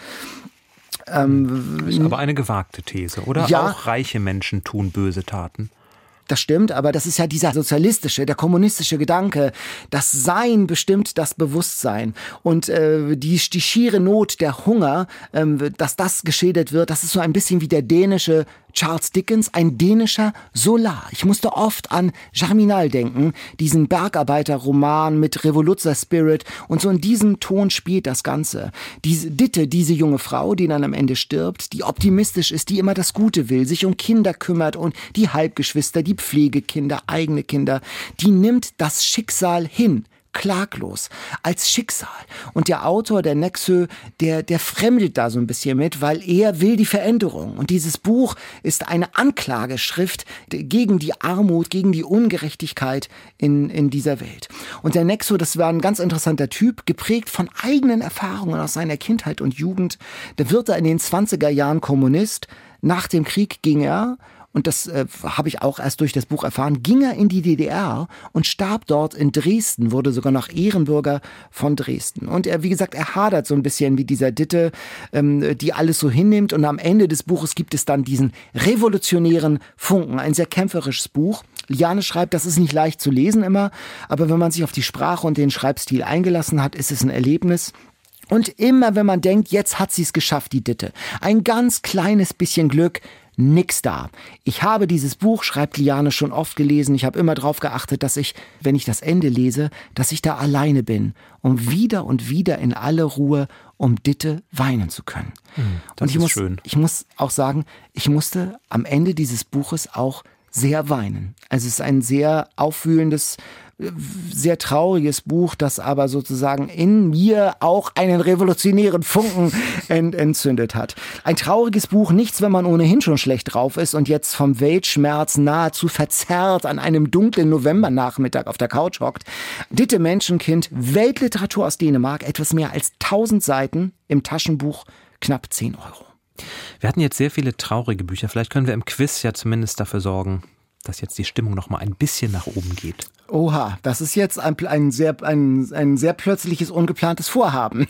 Ähm, ist aber eine gewagte These, oder? Ja, auch reiche Menschen tun böse Taten. Das stimmt, aber das ist ja dieser sozialistische, der kommunistische Gedanke. Das Sein bestimmt das Bewusstsein. Und äh, die, die schiere Not, der Hunger, ähm, dass das geschildert wird, das ist so ein bisschen wie der dänische Charles Dickens, ein dänischer Solar. Ich musste oft an Germinal denken, diesen Bergarbeiterroman mit Revoluzzer-Spirit. Und so in diesem Ton spielt das Ganze. Diese Ditte, diese junge Frau, die dann am Ende stirbt, die optimistisch ist, die immer das Gute will, sich um Kinder kümmert und die Halbgeschwister, die Pflegekinder, eigene Kinder, die nimmt das Schicksal hin. klaglos, als Schicksal. Und der Autor, der Nexö, der, der fremdet da so ein bisschen mit, weil er will die Veränderung. Und dieses Buch ist eine Anklageschrift gegen die Armut, gegen die Ungerechtigkeit in, in dieser Welt. Und der Nexö, das war ein ganz interessanter Typ, geprägt von eigenen Erfahrungen aus seiner Kindheit und Jugend. Da wird er in den zwanziger Jahren Kommunist. Nach dem Krieg ging er, und das äh, habe ich auch erst durch das Buch erfahren, ging er in die D D R und starb dort in Dresden, wurde sogar noch Ehrenbürger von Dresden. Und er, wie gesagt, er hadert so ein bisschen mit dieser Ditte, ähm, die alles so hinnimmt. Und am Ende des Buches gibt es dann diesen revolutionären Funken, ein sehr kämpferisches Buch. Liane schreibt, das ist nicht leicht zu lesen immer, aber wenn man sich auf die Sprache und den Schreibstil eingelassen hat, ist es ein Erlebnis. Und immer, wenn man denkt, jetzt hat sie es geschafft, die Ditte, ein ganz kleines bisschen Glück, nix da. Ich habe dieses Buch, schreibt Liane, schon oft gelesen. Ich habe immer darauf geachtet, dass ich, wenn ich das Ende lese, dass ich da alleine bin, um wieder und wieder in aller Ruhe um Ditte weinen zu können. Das und ich ist muss, schön. ich muss auch sagen, ich musste am Ende dieses Buches auch sehr weinen. Also es ist ein sehr aufwühlendes, sehr trauriges Buch, das aber sozusagen in mir auch einen revolutionären Funken ent- entzündet hat. Ein trauriges Buch, nichts, wenn man ohnehin schon schlecht drauf ist und jetzt vom Weltschmerz nahezu verzerrt an einem dunklen Novembernachmittag auf der Couch hockt. Ditte Menschenkind, Weltliteratur aus Dänemark, etwas mehr als tausend Seiten, im Taschenbuch knapp zehn Euro. Wir hatten jetzt sehr viele traurige Bücher. Vielleicht können wir im Quiz ja zumindest dafür sorgen, dass jetzt die Stimmung noch mal ein bisschen nach oben geht. Oha, das ist jetzt ein, ein, sehr, ein, ein sehr plötzliches, ungeplantes Vorhaben.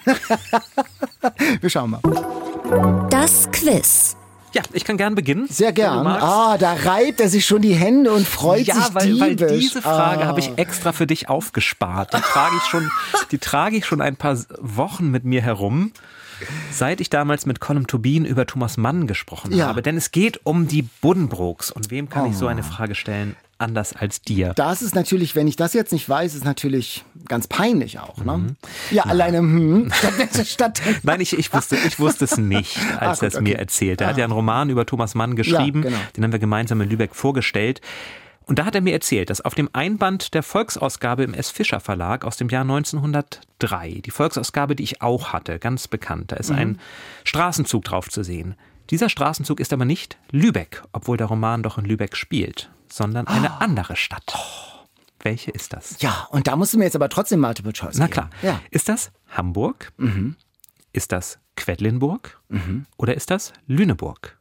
Wir schauen mal. Das Quiz. Ja, ich kann gern beginnen. Sehr gern. Ah, da reibt er sich schon die Hände und freut ja, sich weil, weil diebisch. diese Frage ah. habe ich extra für dich aufgespart. Die trage ich schon, die trage ich schon ein paar Wochen mit mir herum, seit ich damals mit Colm Tobin über Thomas Mann gesprochen ja. habe. Denn es geht um die Buddenbrooks. Und wem kann oh. ich so eine Frage stellen, anders als dir? Das ist natürlich, wenn ich das jetzt nicht weiß, ist natürlich ganz peinlich auch. Ne? Mhm. Ja, Na. alleine hm, statt, statt Nein, ich, ich, wusste, ich wusste es nicht, als ah, er es mir erzählt. Er ah. hat ja einen Roman über Thomas Mann geschrieben, ja, genau. Den haben wir gemeinsam in Lübeck vorgestellt. Und da hat er mir erzählt, dass auf dem Einband der Volksausgabe im S. Fischer Verlag aus dem Jahr neunzehnhundertdrei, die Volksausgabe, die ich auch hatte, ganz bekannt, da ist mhm. ein Straßenzug drauf zu sehen. Dieser Straßenzug ist aber nicht Lübeck, obwohl der Roman doch in Lübeck spielt, sondern eine oh. andere Stadt. Oh. Welche ist das? Ja, und da musst du mir jetzt aber trotzdem Multiple Choice geben. Na klar. Ja. Ist das Hamburg? Mhm. Ist das Quedlinburg? Mhm. Oder ist das Lüneburg?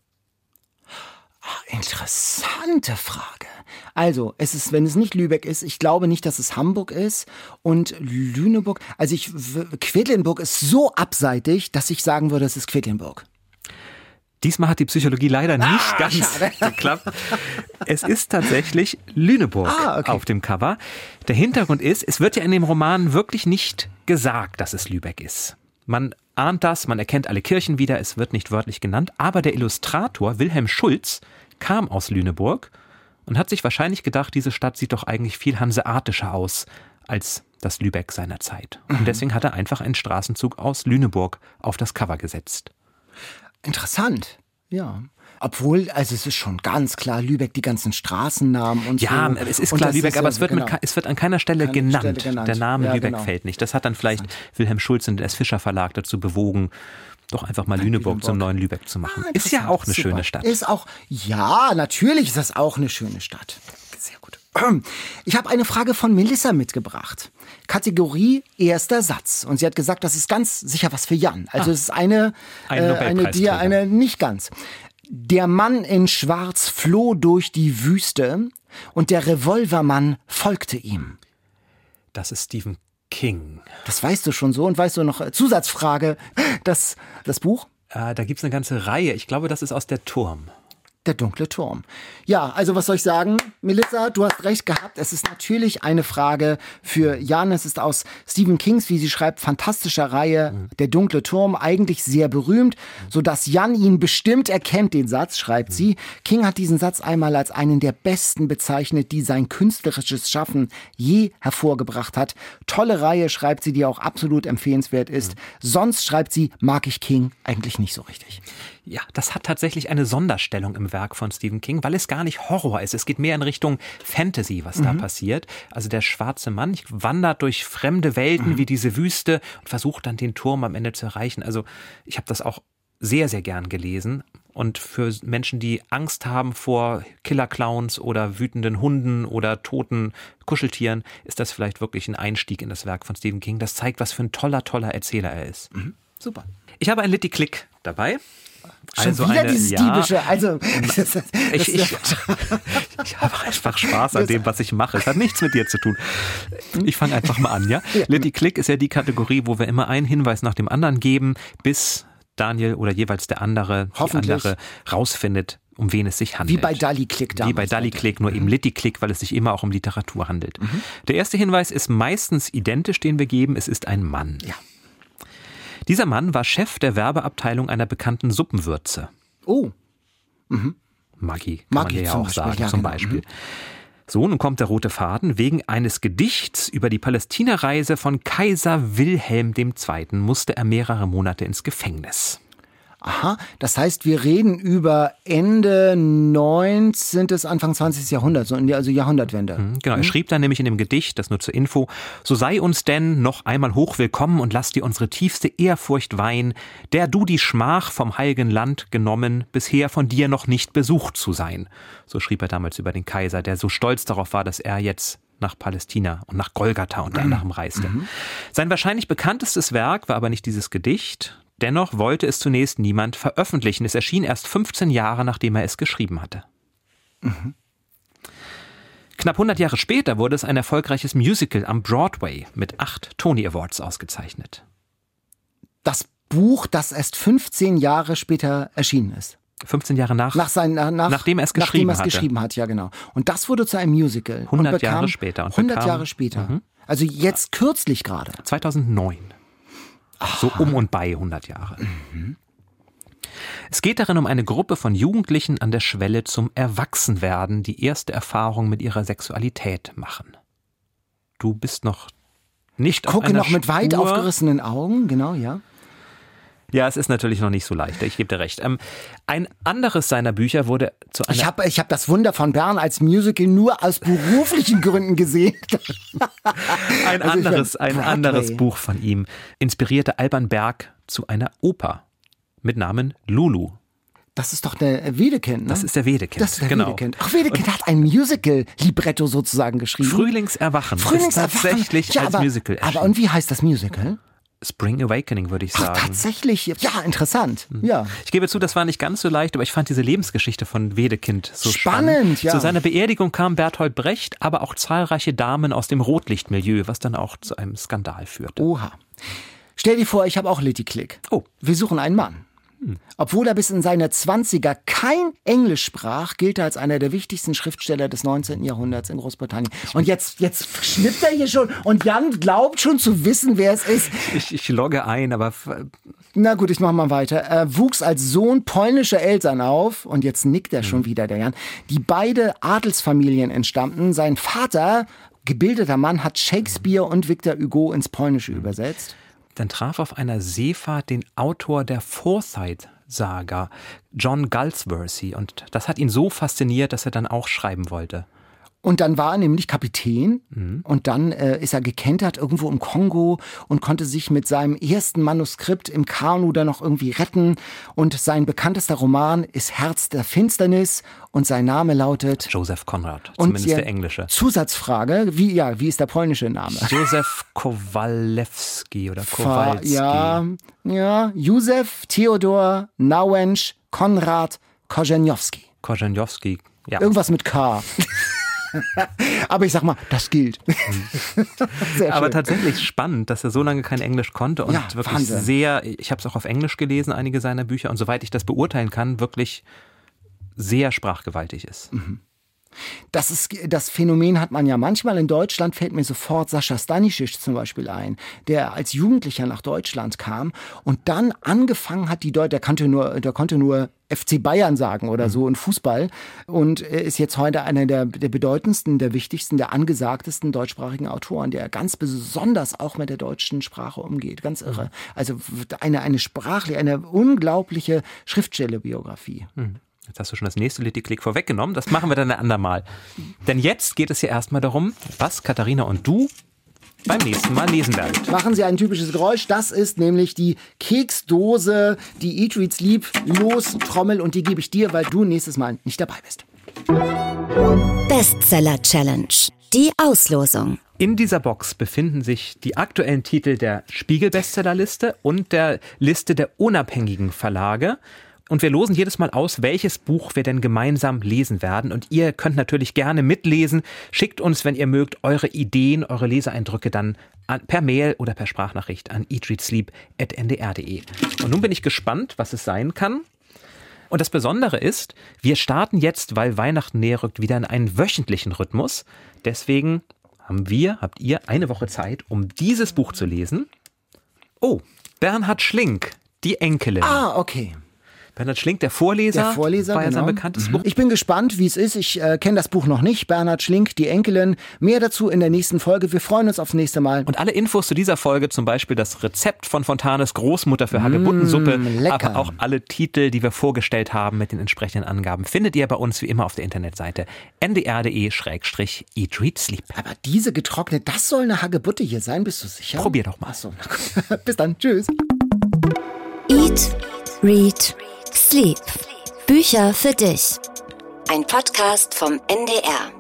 Ach, interessante Frage. Also, es ist, wenn es nicht Lübeck ist, ich glaube nicht, dass es Hamburg ist. Und Lüneburg, also ich, Quedlinburg ist so abseitig, dass ich sagen würde, es ist Quedlinburg. Diesmal hat die Psychologie leider nicht ah, ganz schade. geklappt. Es ist tatsächlich Lüneburg ah, okay. auf dem Cover. Der Hintergrund ist, es wird ja in dem Roman wirklich nicht gesagt, dass es Lübeck ist. Man ahnt das, man erkennt alle Kirchen wieder, es wird nicht wörtlich genannt. Aber der Illustrator Wilhelm Schulz kam aus Lüneburg und hat sich wahrscheinlich gedacht, diese Stadt sieht doch eigentlich viel hanseatischer aus als das Lübeck seiner Zeit. Und deswegen hat er einfach einen Straßenzug aus Lüneburg auf das Cover gesetzt. Interessant, ja. Obwohl, also es ist schon ganz klar, Lübeck, die ganzen Straßennamen und ja, so. Ja, es ist klar Lübeck, ist, aber es wird, genau. mit, es wird an keiner Stelle, Keine genannt. Stelle genannt. Der Name ja, Lübeck genau. fällt nicht. Das hat dann vielleicht Wilhelm Schulz und der S. Fischer Verlag dazu bewogen, doch einfach mal Lüneburg, Lüneburg zum neuen Lübeck zu machen. Ah, ist ja auch eine Super. schöne Stadt. Ist auch, ja, natürlich ist das auch eine schöne Stadt. Sehr gut. Ich habe eine Frage von Melissa mitgebracht. Kategorie erster Satz. Und sie hat gesagt, das ist ganz sicher was für Jan. Also ah, es ist eine, ein äh, eine, die, eine, nicht ganz. Der Mann in Schwarz floh durch die Wüste und der Revolvermann folgte ihm. Das ist Stephen King. Das weißt du schon so. Und weißt du noch, Zusatzfrage, das, das Buch? Äh, da gibt's eine ganze Reihe. Ich glaube, das ist aus Der Turm. Der dunkle Turm. Ja, also was soll ich sagen? Melissa, du hast recht gehabt. Es ist natürlich eine Frage für Jan. Es ist aus Stephen Kings, wie sie schreibt, fantastischer Reihe. Mhm. Der dunkle Turm, eigentlich sehr berühmt, sodass Jan ihn bestimmt erkennt, den Satz, schreibt mhm. sie. King hat diesen Satz einmal als einen der besten bezeichnet, die sein künstlerisches Schaffen je hervorgebracht hat. Tolle Reihe, schreibt sie, die auch absolut empfehlenswert ist. Mhm. Sonst, schreibt sie, mag ich King eigentlich nicht so richtig. Ja, das hat tatsächlich eine Sonderstellung im im Werk von Stephen King, weil es gar nicht Horror ist. Es geht mehr in Richtung Fantasy, was mhm. da passiert. Also der schwarze Mann wandert durch fremde Welten mhm. wie diese Wüste und versucht dann den Turm am Ende zu erreichen. Also ich habe das auch sehr, sehr gern gelesen. Und für Menschen, die Angst haben vor Killer-Clowns oder wütenden Hunden oder toten Kuscheltieren, ist das vielleicht wirklich ein Einstieg in das Werk von Stephen King. Das zeigt, was für ein toller, toller Erzähler er ist. Mhm. Super. Ich habe ein Litty Click dabei. Schon also wieder eine, dieses ja, diebische, also ich, ich, ich habe einfach Spaß an dem, was ich mache. Es hat nichts mit dir zu tun. Ich fange einfach mal an, ja? ja. Litty Click ist ja die Kategorie, wo wir immer einen Hinweis nach dem anderen geben, bis Daniel oder jeweils der andere, die andere rausfindet, um wen es sich handelt. Wie bei Dalli Click damals. Wie bei Dalli Click, nur eben Litty Click, weil es sich immer auch um Literatur handelt. Mhm. Der erste Hinweis ist meistens identisch, den wir geben. Es ist ein Mann. Ja. Dieser Mann war Chef der Werbeabteilung einer bekannten Suppenwürze. Oh. Mhm. Maggi, kann Maggi man ja zum auch Beispiel, sagen, ja, zum genau. Beispiel. Mhm. So, nun kommt der rote Faden. Wegen eines Gedichts über die Palästinareise von Kaiser Wilhelm der Zweite musste er mehrere Monate ins Gefängnis. Aha, das heißt, wir reden über Ende neunzehnten. Anfang zwanzigsten. Jahrhundert, also Jahrhundertwende. Mhm, genau, er schrieb dann nämlich in dem Gedicht, das nur zur Info, so sei uns denn noch einmal hochwillkommen und lass dir unsere tiefste Ehrfurcht weihen, der du die Schmach vom heiligen Land genommen, bisher von dir noch nicht besucht zu sein. So schrieb er damals über den Kaiser, der so stolz darauf war, dass er jetzt nach Palästina und nach Golgatha unter anderem reiste. Mhm. Sein wahrscheinlich bekanntestes Werk war aber nicht dieses Gedicht. Dennoch wollte es zunächst niemand veröffentlichen. Es erschien erst fünfzehn Jahre, nachdem er es geschrieben hatte. Mhm. Knapp hundert Jahre später wurde es ein erfolgreiches Musical am Broadway mit acht Tony Awards ausgezeichnet. Das Buch, das erst fünfzehn Jahre später erschienen ist. fünfzehn Jahre nach, nach, sein, nach nachdem er es geschrieben nachdem er es hatte. geschrieben hat, ja genau. Und das wurde zu einem Musical. hundert und bekam, Jahre später. Und hundert bekam, Jahre später. Mhm. Also jetzt kürzlich gerade. zweitausendneun. Ach. So um und bei hundert Jahre. Mhm. Es geht darin um eine Gruppe von Jugendlichen an der Schwelle zum Erwachsenwerden, die erste Erfahrung mit ihrer Sexualität machen. Du bist noch nicht ich auf gucke einer noch mit Spur. weit aufgerissenen Augen, genau, ja. Ja, es ist natürlich noch nicht so leicht, ich gebe dir recht. Ähm, ein anderes seiner Bücher wurde zu einer... Ich habe ich hab das Wunder von Bern als Musical nur aus beruflichen Gründen gesehen. ein also anderes, ein Broadway. anderes Buch von ihm inspirierte Alban Berg zu einer Oper mit Namen Lulu. Das ist doch der Wedekind, ne? Das ist der Wedekind, Das ist der genau. Wedekind. Ach, Wedekind Und hat ein Musical-Libretto sozusagen geschrieben. Frühlingserwachen. Frühlingserwachen. Ist tatsächlich ja, als aber, Musical erschienen. Aber und wie heißt das Musical? Spring Awakening, würde ich sagen. Ach, tatsächlich, ja, interessant. Ja. Ich gebe zu, das war nicht ganz so leicht, aber ich fand diese Lebensgeschichte von Wedekind so spannend. spannend. Ja. Zu seiner Beerdigung kam Bertolt Brecht, aber auch zahlreiche Damen aus dem Rotlichtmilieu, was dann auch zu einem Skandal führte. Oha. Stell dir vor, ich habe auch Litty Click. Oh. Wir suchen einen Mann. Obwohl er bis in seine Zwanziger kein Englisch sprach, gilt er als einer der wichtigsten Schriftsteller des neunzehnten. Jahrhunderts in Großbritannien. Und jetzt, jetzt schnippt er hier schon und Jan glaubt schon zu wissen, wer es ist. Ich, ich logge ein, aber... Na gut, ich mach mal weiter. Er wuchs als Sohn polnischer Eltern auf, und jetzt nickt er schon wieder, der Jan, die beide Adelsfamilien entstammten. Sein Vater, gebildeter Mann, hat Shakespeare und Victor Hugo ins Polnische übersetzt. Dann traf auf einer Seefahrt den Autor der Forsyth-Saga, John Galsworthy. Und das hat ihn so fasziniert, dass er dann auch schreiben wollte. Und dann war er nämlich Kapitän mhm. und dann äh, ist er gekentert irgendwo im Kongo und konnte sich mit seinem ersten Manuskript im Kanu dann noch irgendwie retten. Und sein bekanntester Roman ist Herz der Finsternis und sein Name lautet... Joseph Conrad, und zumindest der englische. Zusatzfrage, wie, ja, wie ist der polnische Name? Joseph Kowalewski oder Kowalski. Ja, ja, Józef Theodor Nauensch Konrad Korzeniowski. Korzeniowski, ja. Irgendwas mit K. Aber ich sag mal, das gilt. Sehr Aber schön. Tatsächlich spannend, dass er so lange kein Englisch konnte und ja, wirklich Wahnsinn. sehr, ich habe es auch auf Englisch gelesen, einige seiner Bücher, und soweit ich das beurteilen kann, wirklich sehr sprachgewaltig ist. Mhm. Das ist, das Phänomen hat man ja manchmal. In Deutschland fällt mir sofort Sascha Stanisic zum Beispiel ein, der als Jugendlicher nach Deutschland kam und dann angefangen hat, die Deutsche, der konnte nur, der konnte nur F C Bayern sagen oder so in Fußball und ist jetzt heute einer der, der bedeutendsten, der wichtigsten, der angesagtesten deutschsprachigen Autoren, der ganz besonders auch mit der deutschen Sprache umgeht. Ganz irre. Also eine, eine sprachliche, eine unglaubliche Schriftstellerbiografie. Mhm. Jetzt hast du schon das nächste Litti-Klick vorweggenommen. Das machen wir dann ein andermal. Denn jetzt geht es ja erstmal darum, was Katharina und du beim nächsten Mal lesen werdet. Machen Sie ein typisches Geräusch. Das ist nämlich die Keksdose, die Eat, Read, Sleep Los-Trommel. Und die gebe ich dir, weil du nächstes Mal nicht dabei bist. Bestseller Challenge. Die Auslosung. In dieser Box befinden sich die aktuellen Titel der Spiegel-Bestsellerliste und der Liste der unabhängigen Verlage. Und wir losen jedes Mal aus, welches Buch wir denn gemeinsam lesen werden. Und ihr könnt natürlich gerne mitlesen. Schickt uns, wenn ihr mögt, eure Ideen, eure Leseeindrücke dann an, per Mail oder per Sprachnachricht an eat read sleep at n d r punkt d e. Und nun bin ich gespannt, was es sein kann. Und das Besondere ist, wir starten jetzt, weil Weihnachten näher rückt, wieder in einen wöchentlichen Rhythmus. Deswegen haben wir, habt ihr eine Woche Zeit, um dieses Buch zu lesen. Oh, Bernhard Schlink, Die Enkelin. Ah, okay. Bernhard Schlink, der Vorleser, der Vorleser war ja genau. sein bekanntes Buch. Ich bin gespannt, wie es ist. Ich äh, kenne das Buch noch nicht. Bernhard Schlink, Die Enkelin. Mehr dazu in der nächsten Folge. Wir freuen uns aufs nächste Mal. Und alle Infos zu dieser Folge, zum Beispiel das Rezept von Fontanes Großmutter für Hagebuttensuppe, mm, aber auch alle Titel, die wir vorgestellt haben mit den entsprechenden Angaben, findet ihr bei uns wie immer auf der Internetseite n d r punkt d e slash eat read sleep. Aber diese getrocknet, das soll eine Hagebutte hier sein, bist du sicher? Probier doch mal. Achso, bis dann. Tschüss. Eat, Read, Sleep. Bücher für dich. Ein Podcast vom N D R.